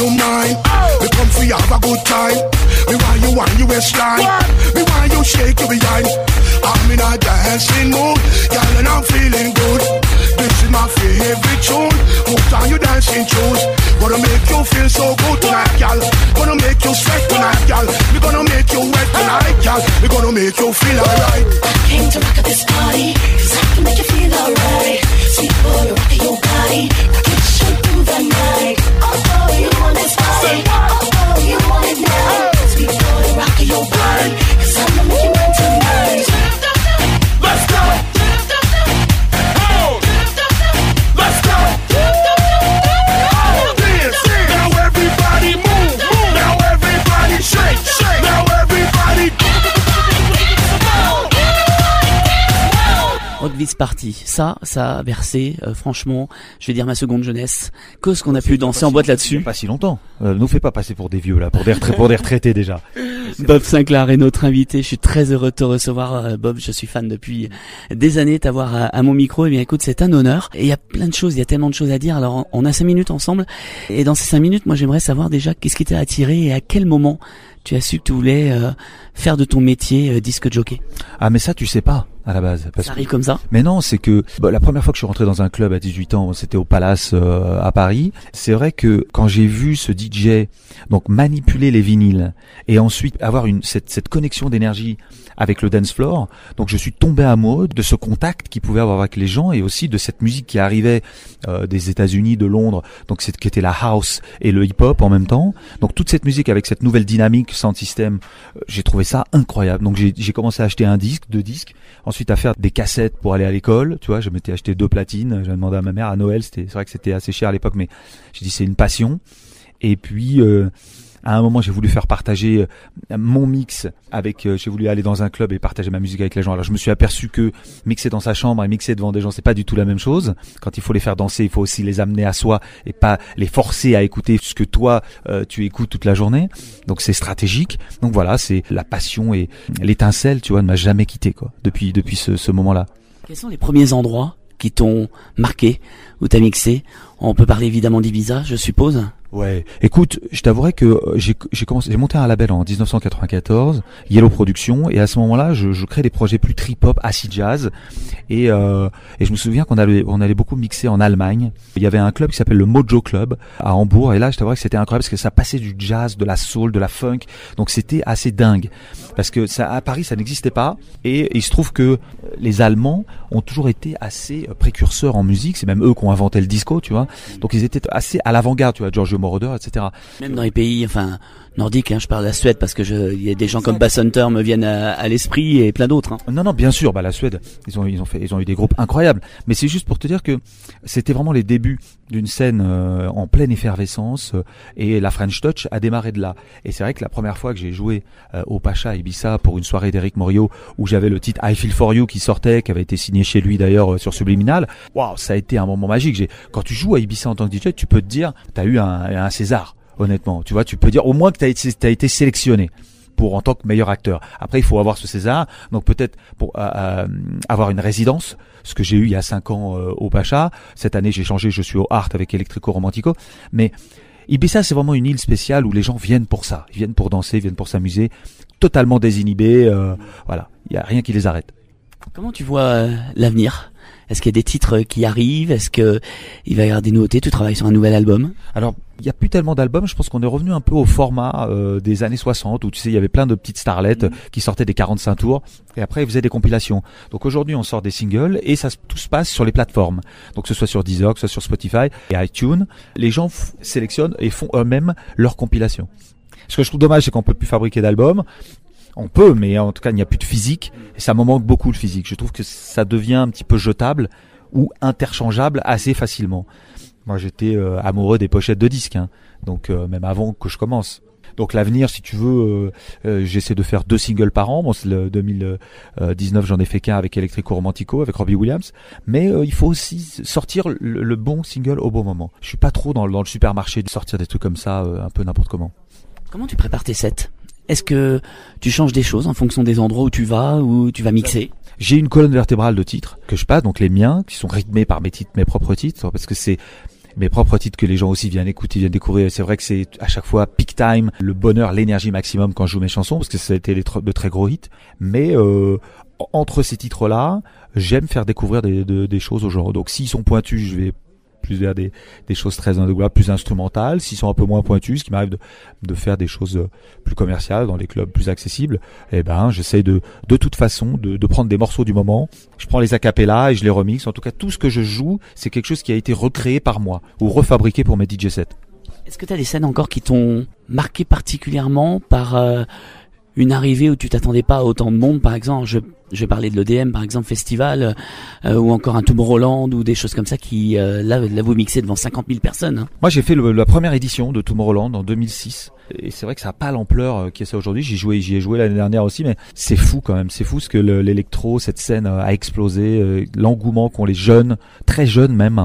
you mine. We come for you, have a good time. Me want you on your waistline. Me want you shake your behind. I'm in a dancing mood, girl, and I'm feeling good. This is my favorite tune. Put on your dancing shoes. Gonna make you feel so good tonight, girl. Gonna make you sweat tonight, girl. We gonna make you wet tonight, girl. We gonna make you feel alright. I came to rock at this party, 'cause I can make you feel alright. Sweet boy, rock your body, rock it straight through the night. Oh, you want this body? Oh, you want it now? Sweet boy, rock your body, 'cause I'm gonna make you mine tonight. Let's go! Oh! Let's go! Dance! Now everybody move! Now everybody shake! Now everybody... Rockvis Party, ça a versé, franchement, je vais dire ma seconde jeunesse. Qu'est-ce qu'on a pu danser en boîte là-dessus? Pas si longtemps. Nous fais pas passer pour des vieux là, pour des retraités déjà. Bob Sinclair est notre invité. Je suis très heureux de te recevoir, Bob. Je suis fan depuis des années, t'avoir à mon micro. Eh bien, écoute, c'est un honneur. Et il y a plein de choses, il y a tellement de choses à dire. Alors, on a 5 minutes ensemble. Et dans ces 5 minutes, moi, j'aimerais savoir déjà qu'est-ce qui t'a attiré et à quel moment tu as su que tu voulais faire de ton métier disque jockey. Ah, mais ça, tu sais pas. À la base. Ça arrive comme ça? Mais non, c'est que la première fois que je suis rentré dans un club à 18 ans, c'était au Palace à Paris. C'est vrai que quand j'ai vu ce DJ donc manipuler les vinyles et ensuite avoir cette connexion d'énergie avec le dance floor, donc je suis tombé amoureux de ce contact qu'il pouvait avoir avec les gens et aussi de cette musique qui arrivait des États-Unis, de Londres, donc qui était la house et le hip-hop en même temps. Donc toute cette musique avec cette nouvelle dynamique sound system, j'ai trouvé ça incroyable. Donc j'ai commencé à acheter 2 disques. Ensuite à faire des cassettes pour aller à l'école, tu vois, je m'étais acheté 2 platines, j'ai demandé à ma mère à Noël, c'est vrai que c'était assez cher à l'époque, mais j'ai dit c'est une passion. Et puis à un moment j'ai voulu faire partager mon mix avec, j'ai voulu aller dans un club et partager ma musique avec les gens. Alors je me suis aperçu que mixer dans sa chambre et mixer devant des gens c'est pas du tout la même chose. Quand il faut les faire danser, il faut aussi les amener à soi et pas les forcer à écouter ce que toi tu écoutes toute la journée. Donc c'est stratégique. Donc voilà, c'est la passion et l'étincelle, tu vois, ne m'a jamais quitté quoi depuis ce moment-là. Quels sont les premiers endroits qui t'ont marqué, où t'as mixé? On peut parler évidemment d'Ibiza, je suppose. Ouais. Écoute, je t'avouerais que j'ai monté un label en 1994, Yellow Productions, et à ce moment-là, je crée des projets plus trip-hop, acid jazz, et je me souviens qu'on allait beaucoup mixer en Allemagne. Il y avait un club qui s'appelle le Mojo Club à Hambourg, et là, je t'avouerais que c'était incroyable parce que ça passait du jazz, de la soul, de la funk, donc c'était assez dingue. Parce que ça, à Paris, ça n'existait pas, et il se trouve que les Allemands ont toujours été assez précurseurs en musique, c'est même eux qui ont inventé le disco, tu vois. Donc ils étaient assez à l'avant-garde, tu vois, Giorgio Moroder, etc. Même dans les pays, nordiques, je parle de la Suède parce que il y a des gens comme Bass Hunter me viennent à l'esprit et plein d'autres. Non, bien sûr, la Suède, ils ont eu des groupes incroyables. Mais c'est juste pour te dire que c'était vraiment les débuts d'une scène en pleine effervescence et la French Touch a démarré de là. Et c'est vrai que la première fois que j'ai joué au Pacha à Ibiza pour une soirée d'Eric Morio où j'avais le titre I Feel For You qui sortait, qui avait été signé chez lui d'ailleurs sur Subliminal, waouh, ça a été un moment magique. Quand tu joues à Ibiza en tant que DJ, tu peux te dire, t'as eu un César. Honnêtement, tu vois, tu peux dire au moins que t'as été sélectionné en tant que meilleur acteur. Après, il faut avoir ce César, donc peut-être pour avoir une résidence, ce que j'ai eu il y a 5 ans au Pacha. Cette année, j'ai changé, je suis au Art avec Electrico Romantico. Mais Ibiza, c'est vraiment une île spéciale où les gens viennent pour ça, ils viennent pour danser, ils viennent pour s'amuser, totalement désinhibés. Voilà, il y a rien qui les arrête. Comment tu vois l'avenir ? Est-ce qu'il y a des titres qui arrivent? Est-ce que il va y avoir des nouveautés? Tu travailles sur un nouvel album? Alors, il y a plus tellement d'albums. Je pense qu'on est revenu un peu au format des années 60 où tu sais, il y avait plein de petites starlettes qui sortaient des 45 tours et après ils faisaient des compilations. Donc aujourd'hui, on sort des singles et tout se passe sur les plateformes. Donc que ce soit sur Deezer, que ce soit sur Spotify et iTunes, les gens sélectionnent et font eux-mêmes leurs compilations. Ce que je trouve dommage, c'est qu'on peut plus fabriquer d'albums. On peut, mais en tout cas, il n'y a plus de physique. Et ça me manque beaucoup, le physique. Je trouve que ça devient un petit peu jetable ou interchangeable assez facilement. Moi, j'étais amoureux des pochettes de disques, donc même avant que je commence. Donc l'avenir, si tu veux, j'essaie de faire 2 singles par an. Bon, c'est le 2019, j'en ai fait qu'un avec Electrico Romantico, avec Robbie Williams. Mais il faut aussi sortir le bon single au bon moment. Je suis pas trop dans le supermarché de sortir des trucs comme ça, un peu n'importe comment. Comment tu prépares tes sets? Est-ce que tu changes des choses en fonction des endroits où tu vas mixer? J'ai une colonne vertébrale de titres que je passe, donc les miens, qui sont rythmés par mes propres titres, parce que mes propres titres que les gens aussi viennent écouter, viennent découvrir. C'est vrai que c'est à chaque fois peak time, le bonheur, l'énergie maximum quand je joue mes chansons, parce que ça a été de très gros hits. Mais entre ces titres-là, j'aime faire découvrir des choses aux gens. Donc s'ils sont pointus, je vais plus vers des choses très plus instrumentales. S'ils sont un peu moins pointus, ce qui m'arrive de faire des choses plus commerciales dans les clubs plus accessibles, eh ben j'essaye de toute façon de prendre des morceaux du moment. Je prends les acapellas et je les remixe. En tout cas, tout ce que je joue, c'est quelque chose qui a été recréé par moi ou refabriqué pour mes DJ sets. Est-ce que tu as des scènes encore qui t'ont marqué particulièrement par une arrivée où tu t'attendais pas à autant de monde, par exemple? Je vais parler de l'EDM, par exemple, festival, ou encore un Tomorrowland, ou des choses comme ça qui, là vous mixez devant 50 000 personnes. Hein. Moi, j'ai fait la première édition de Tomorrowland en 2006. Et c'est vrai que ça n'a pas l'ampleur qu'il y a ça aujourd'hui. J'y ai joué l'année dernière aussi, mais c'est fou quand même. C'est fou ce que l'électro, cette scène a explosé, l'engouement qu'ont les jeunes, très jeunes même.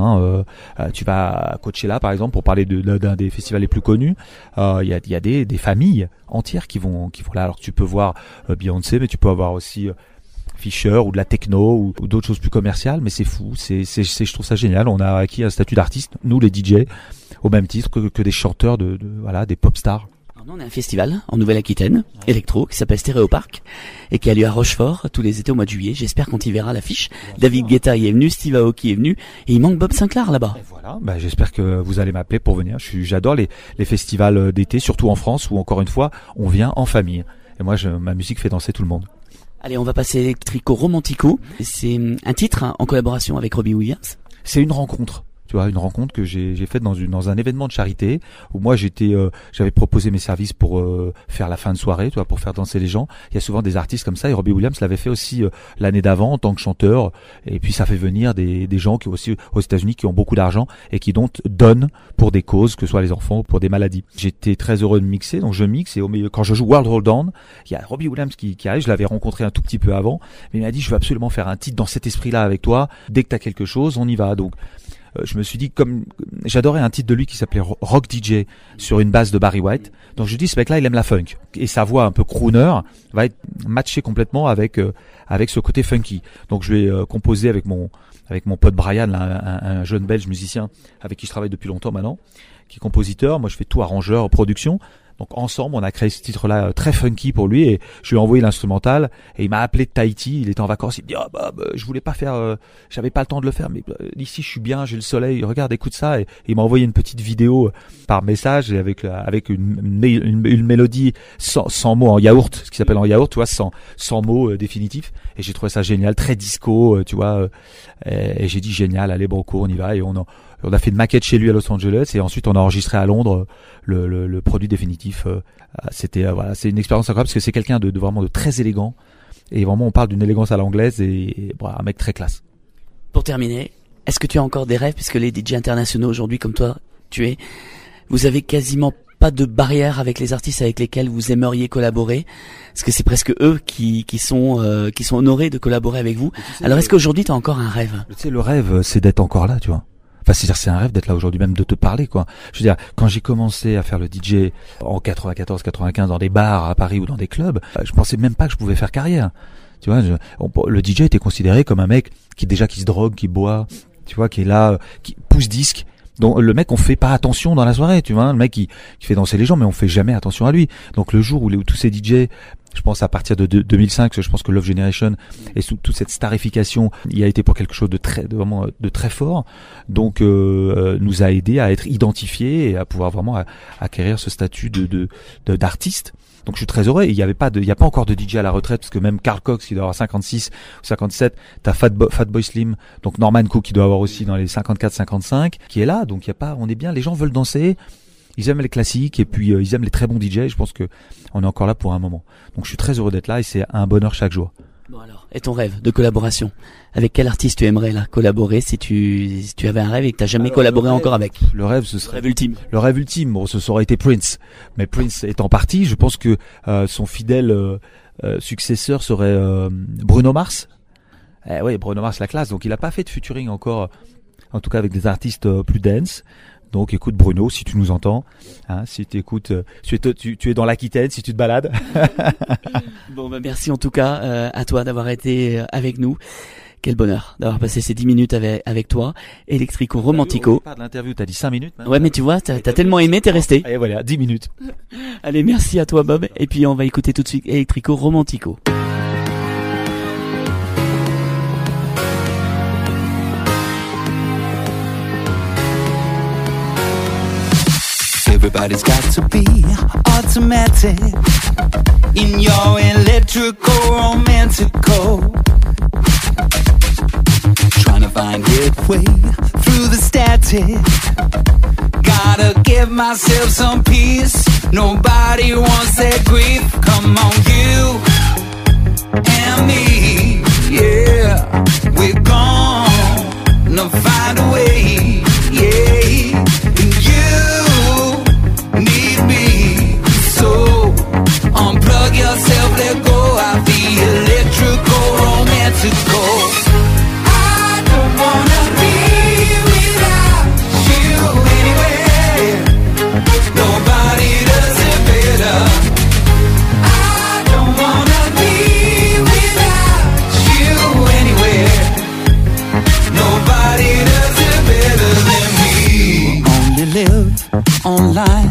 Tu vas à Coachella, par exemple, pour parler d'un des festivals les plus connus. Il y a des familles entières qui vont là. Alors tu peux voir Beyoncé, mais tu peux avoir aussi Fisher ou de la techno ou d'autres choses plus commerciales, mais c'est fou, je trouve ça génial. On a acquis un statut d'artiste, nous les DJ, au même titre que des chanteurs des pop stars. Alors nous, on a un festival en Nouvelle-Aquitaine, électro, qui s'appelle Stéréo Park, et qui a lieu à Rochefort tous les étés au mois de juillet. J'espère qu'on y verra l'affiche. David Guetta y est venu, Steve Aoki est venu, et il manque Bob Sinclair là-bas. Et voilà, j'espère que vous allez m'appeler pour venir. J'adore les festivals d'été, surtout en France, où encore une fois, on vient en famille. Et moi, ma musique fait danser tout le monde. Allez, on va passer électrico romantico. C'est un titre en collaboration avec Robbie Williams. C'est une rencontre. Tu vois, une rencontre que j'ai faite dans un événement de charité où moi j'avais proposé mes services pour faire la fin de soirée, tu vois, pour faire danser les gens. Il y a souvent des artistes comme ça et Robbie Williams l'avait fait aussi l'année d'avant en tant que chanteur. Et puis ça fait venir des gens qui aussi aux États-Unis qui ont beaucoup d'argent et qui donc donnent pour des causes, que ce soit les enfants ou pour des maladies. J'étais très heureux de mixer, donc je mixe et au milieu, quand je joue World Hold On, il y a Robbie Williams qui arrive. Je l'avais rencontré un tout petit peu avant, mais il m'a dit je veux absolument faire un titre dans cet esprit-là avec toi. Dès que t'as quelque chose, on y va. Donc je me suis dit, comme j'adorais un titre de lui qui s'appelait Rock DJ sur une base de Barry White, donc je dis ce mec-là il aime la funk et sa voix un peu crooner va être matchée complètement avec ce côté funky. Donc je vais composer avec mon pote Brian, là, un jeune belge musicien avec qui je travaille depuis longtemps maintenant, qui est compositeur. Moi je fais tout, arrangeur, production. Donc ensemble, on a créé ce titre-là très funky pour lui et je lui ai envoyé l'instrumental et il m'a appelé de Tahiti. Il était en vacances. Il me dit je voulais pas faire, j'avais pas le temps de le faire, mais ici je suis bien, j'ai le soleil. Regarde, écoute ça. Et il m'a envoyé une petite vidéo par message et avec une mélodie sans mots en yaourt, ce qui s'appelle en yaourt, tu vois, sans mots définitifs. Et j'ai trouvé ça génial, très disco, tu vois. Et j'ai dit génial, allez banco, on y va. Et on a fait une maquette chez lui à Los Angeles et ensuite on a enregistré à Londres le produit définitif. C'était c'est une expérience incroyable parce que c'est quelqu'un de vraiment de très élégant et vraiment on parle d'une élégance à l'anglaise et un mec très classe. Pour terminer, est-ce que tu as encore des rêves, puisque les DJ internationaux aujourd'hui comme toi vous avez quasiment pas de barrière avec les artistes avec lesquels vous aimeriez collaborer, parce que c'est presque eux qui sont honorés de collaborer avec vous. Alors est-ce qu'aujourd'hui tu as encore un rêve? Tu sais, le rêve c'est d'être encore là, tu vois. Enfin, c'est un rêve d'être là aujourd'hui, même de te parler, quoi. Je veux dire, quand j'ai commencé à faire le DJ en 94, 95 dans des bars à Paris ou dans des clubs, je pensais même pas que je pouvais faire carrière. Tu vois, le DJ était considéré comme un mec qui se drogue, qui boit, tu vois, qui est là, qui pousse disque. Donc le mec, on fait pas attention dans la soirée, tu vois, le mec qui fait danser les gens, mais on fait jamais attention à lui. Donc le jour où tous ces DJ, je pense à partir de 2005, je pense que Love Generation et toute cette starification, il a été pour quelque chose de très fort. Donc nous a aidé à être identifiés et à pouvoir vraiment acquérir ce statut d'artiste. Donc je suis très heureux. Et il y a pas encore de DJ à la retraite, parce que même Carl Cox qui doit avoir 56 ou 57, t'as Fatboy Slim, donc Norman Cook qui doit avoir aussi dans les 54, 55, qui est là. Donc on est bien. Les gens veulent danser. Ils aiment les classiques et puis ils aiment les très bons DJ. Je pense que on est encore là pour un moment. Donc je suis très heureux d'être là et c'est un bonheur chaque jour. Bon alors, et ton rêve de collaboration? Avec quel artiste tu aimerais là collaborer si tu avais un rêve et que t'as jamais collaboré encore avec? Le rêve, ce serait rêve ultime. Le rêve ultime, bon, ce aurait été Prince. Mais Prince étant parti, je pense que son fidèle successeur serait Bruno Mars. Oui, Bruno Mars la classe. Donc il a pas fait de featuring encore, en tout cas avec des artistes plus dance. Donc écoute Bruno, si tu nous entends, si tu écoutes, tu es dans l'Aquitaine, si tu te balades. Bon merci en tout cas à toi d'avoir été avec nous. Quel bonheur d'avoir passé ces 10 minutes avec toi. Electrico Romantico. Au départ de l'interview, t'as dit 5 minutes. Ouais, mais tu vois, t'as tellement aimé, t'es resté. Et voilà, 10 minutes. Allez, merci à toi Bob. Et puis on va écouter tout de suite Electrico Romantico. Everybody's got to be automatic in your electrical romantical. Trying to find headway through the static. Gotta give myself some peace. Nobody wants that grief. Come on, you and me, yeah. We're gonna find a way, yeah. And you need me, so unplug yourself, let go of the electrical romantical. I don't wanna be without you anywhere. Nobody does it better. I don't wanna be without you anywhere. Nobody does it better than me. Only live online.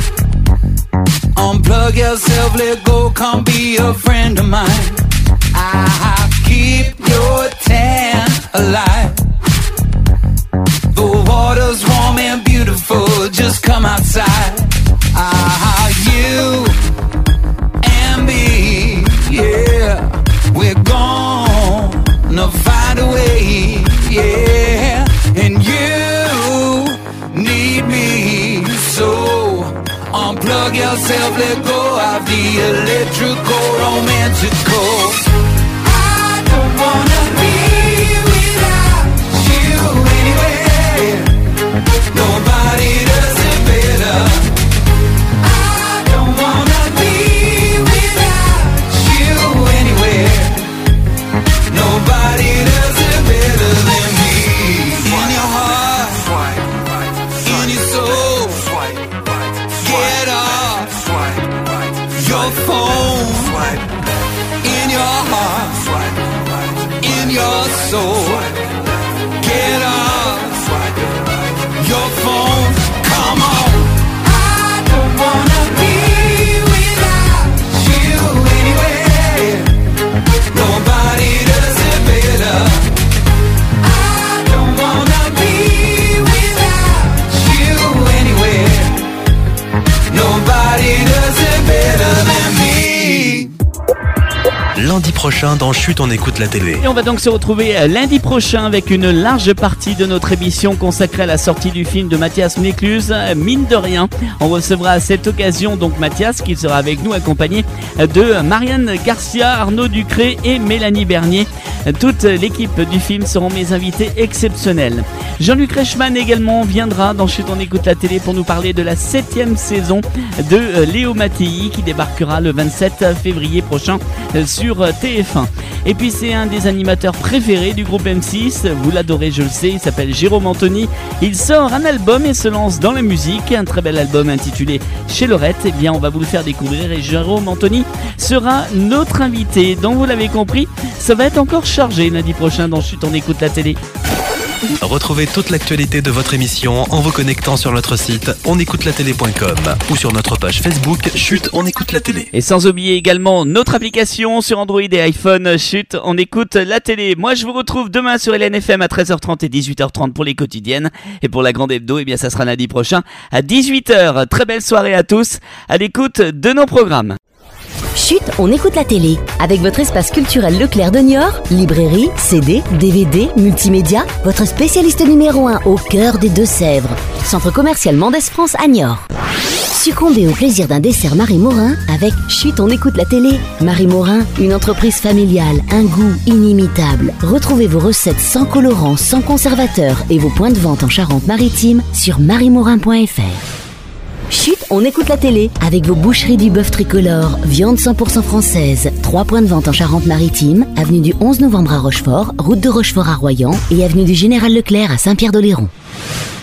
Unplug yourself, let go, come be a friend of mine. I keep your tan alive. The water's warm and beautiful, just come outside. You and me, yeah. We're gonna find a way, yeah. And you need me, so unplug yourself, let go of the electrical romantical. I don't wanna be without you anywhere. Nobody does it better. I don't wanna be without you anywhere. Nobody does it better than me. In your heart, in your soul, get off your phone. In your heart, in your soul, get off your phone. Come on. I don't wanna be without you anywhere. Nobody does it better. I don't wanna be without you anywhere. Nobody does it better than me. Lundi prochain dans Chut, on écoute la télé. Et on va donc se retrouver lundi prochain avec une large partie de notre émission consacrée à la sortie du film de Mathias Nécluse, Mine de rien. On recevra à cette occasion donc Mathias qui sera avec nous accompagné de Marianne Garcia, Arnaud Ducré et Mélanie Bernier. Toute l'équipe du film seront mes invités exceptionnels. Jean-Luc Reichmann également viendra dans Chut, on écoute la télé pour nous parler de la 7e saison de Léo Mattei qui débarquera le 27 février prochain sur TF1. Et puis c'est un des animateurs préférés du groupe M6, vous l'adorez je le sais, il s'appelle Jérôme Anthony. Il sort un album et se lance dans la musique, un très bel album intitulé Chez Lorette. Eh bien on va vous le faire découvrir et Jérôme Anthony sera notre invité. Donc vous l'avez compris, ça va être encore chargé lundi prochain dans Chut, on écoute la télé. Retrouvez toute l'actualité de votre émission en vous connectant sur notre site onécoutelatélé.com ou sur notre page Facebook Chut, on écoute la télé. Et sans oublier également notre application sur Android et iPhone Chut, on écoute la télé. Moi je vous retrouve demain sur LNFM à 13h30 et 18h30 pour les quotidiennes. Et pour la grande hebdo, eh bien ça sera lundi prochain à 18h. Très belle soirée à tous à l'écoute de nos programmes. Chut, on écoute la télé. Avec votre espace culturel Leclerc de Niort, librairie, CD, DVD, multimédia, votre spécialiste numéro 1 au cœur des Deux-Sèvres. Centre commercial Mendès France à Niort. Succombez au plaisir d'un dessert Marie Morin avec Chut, on écoute la télé. Marie Morin, une entreprise familiale, un goût inimitable. Retrouvez vos recettes sans colorants, sans conservateurs et vos points de vente en Charente-Maritime sur mariemorin.fr. Chut, on écoute la télé avec vos boucheries du bœuf tricolore, viande 100% française. 3 points de vente en Charente-Maritime, avenue du 11 novembre à Rochefort, route de Rochefort à Royan et avenue du Général Leclerc à Saint-Pierre-d'Oléron.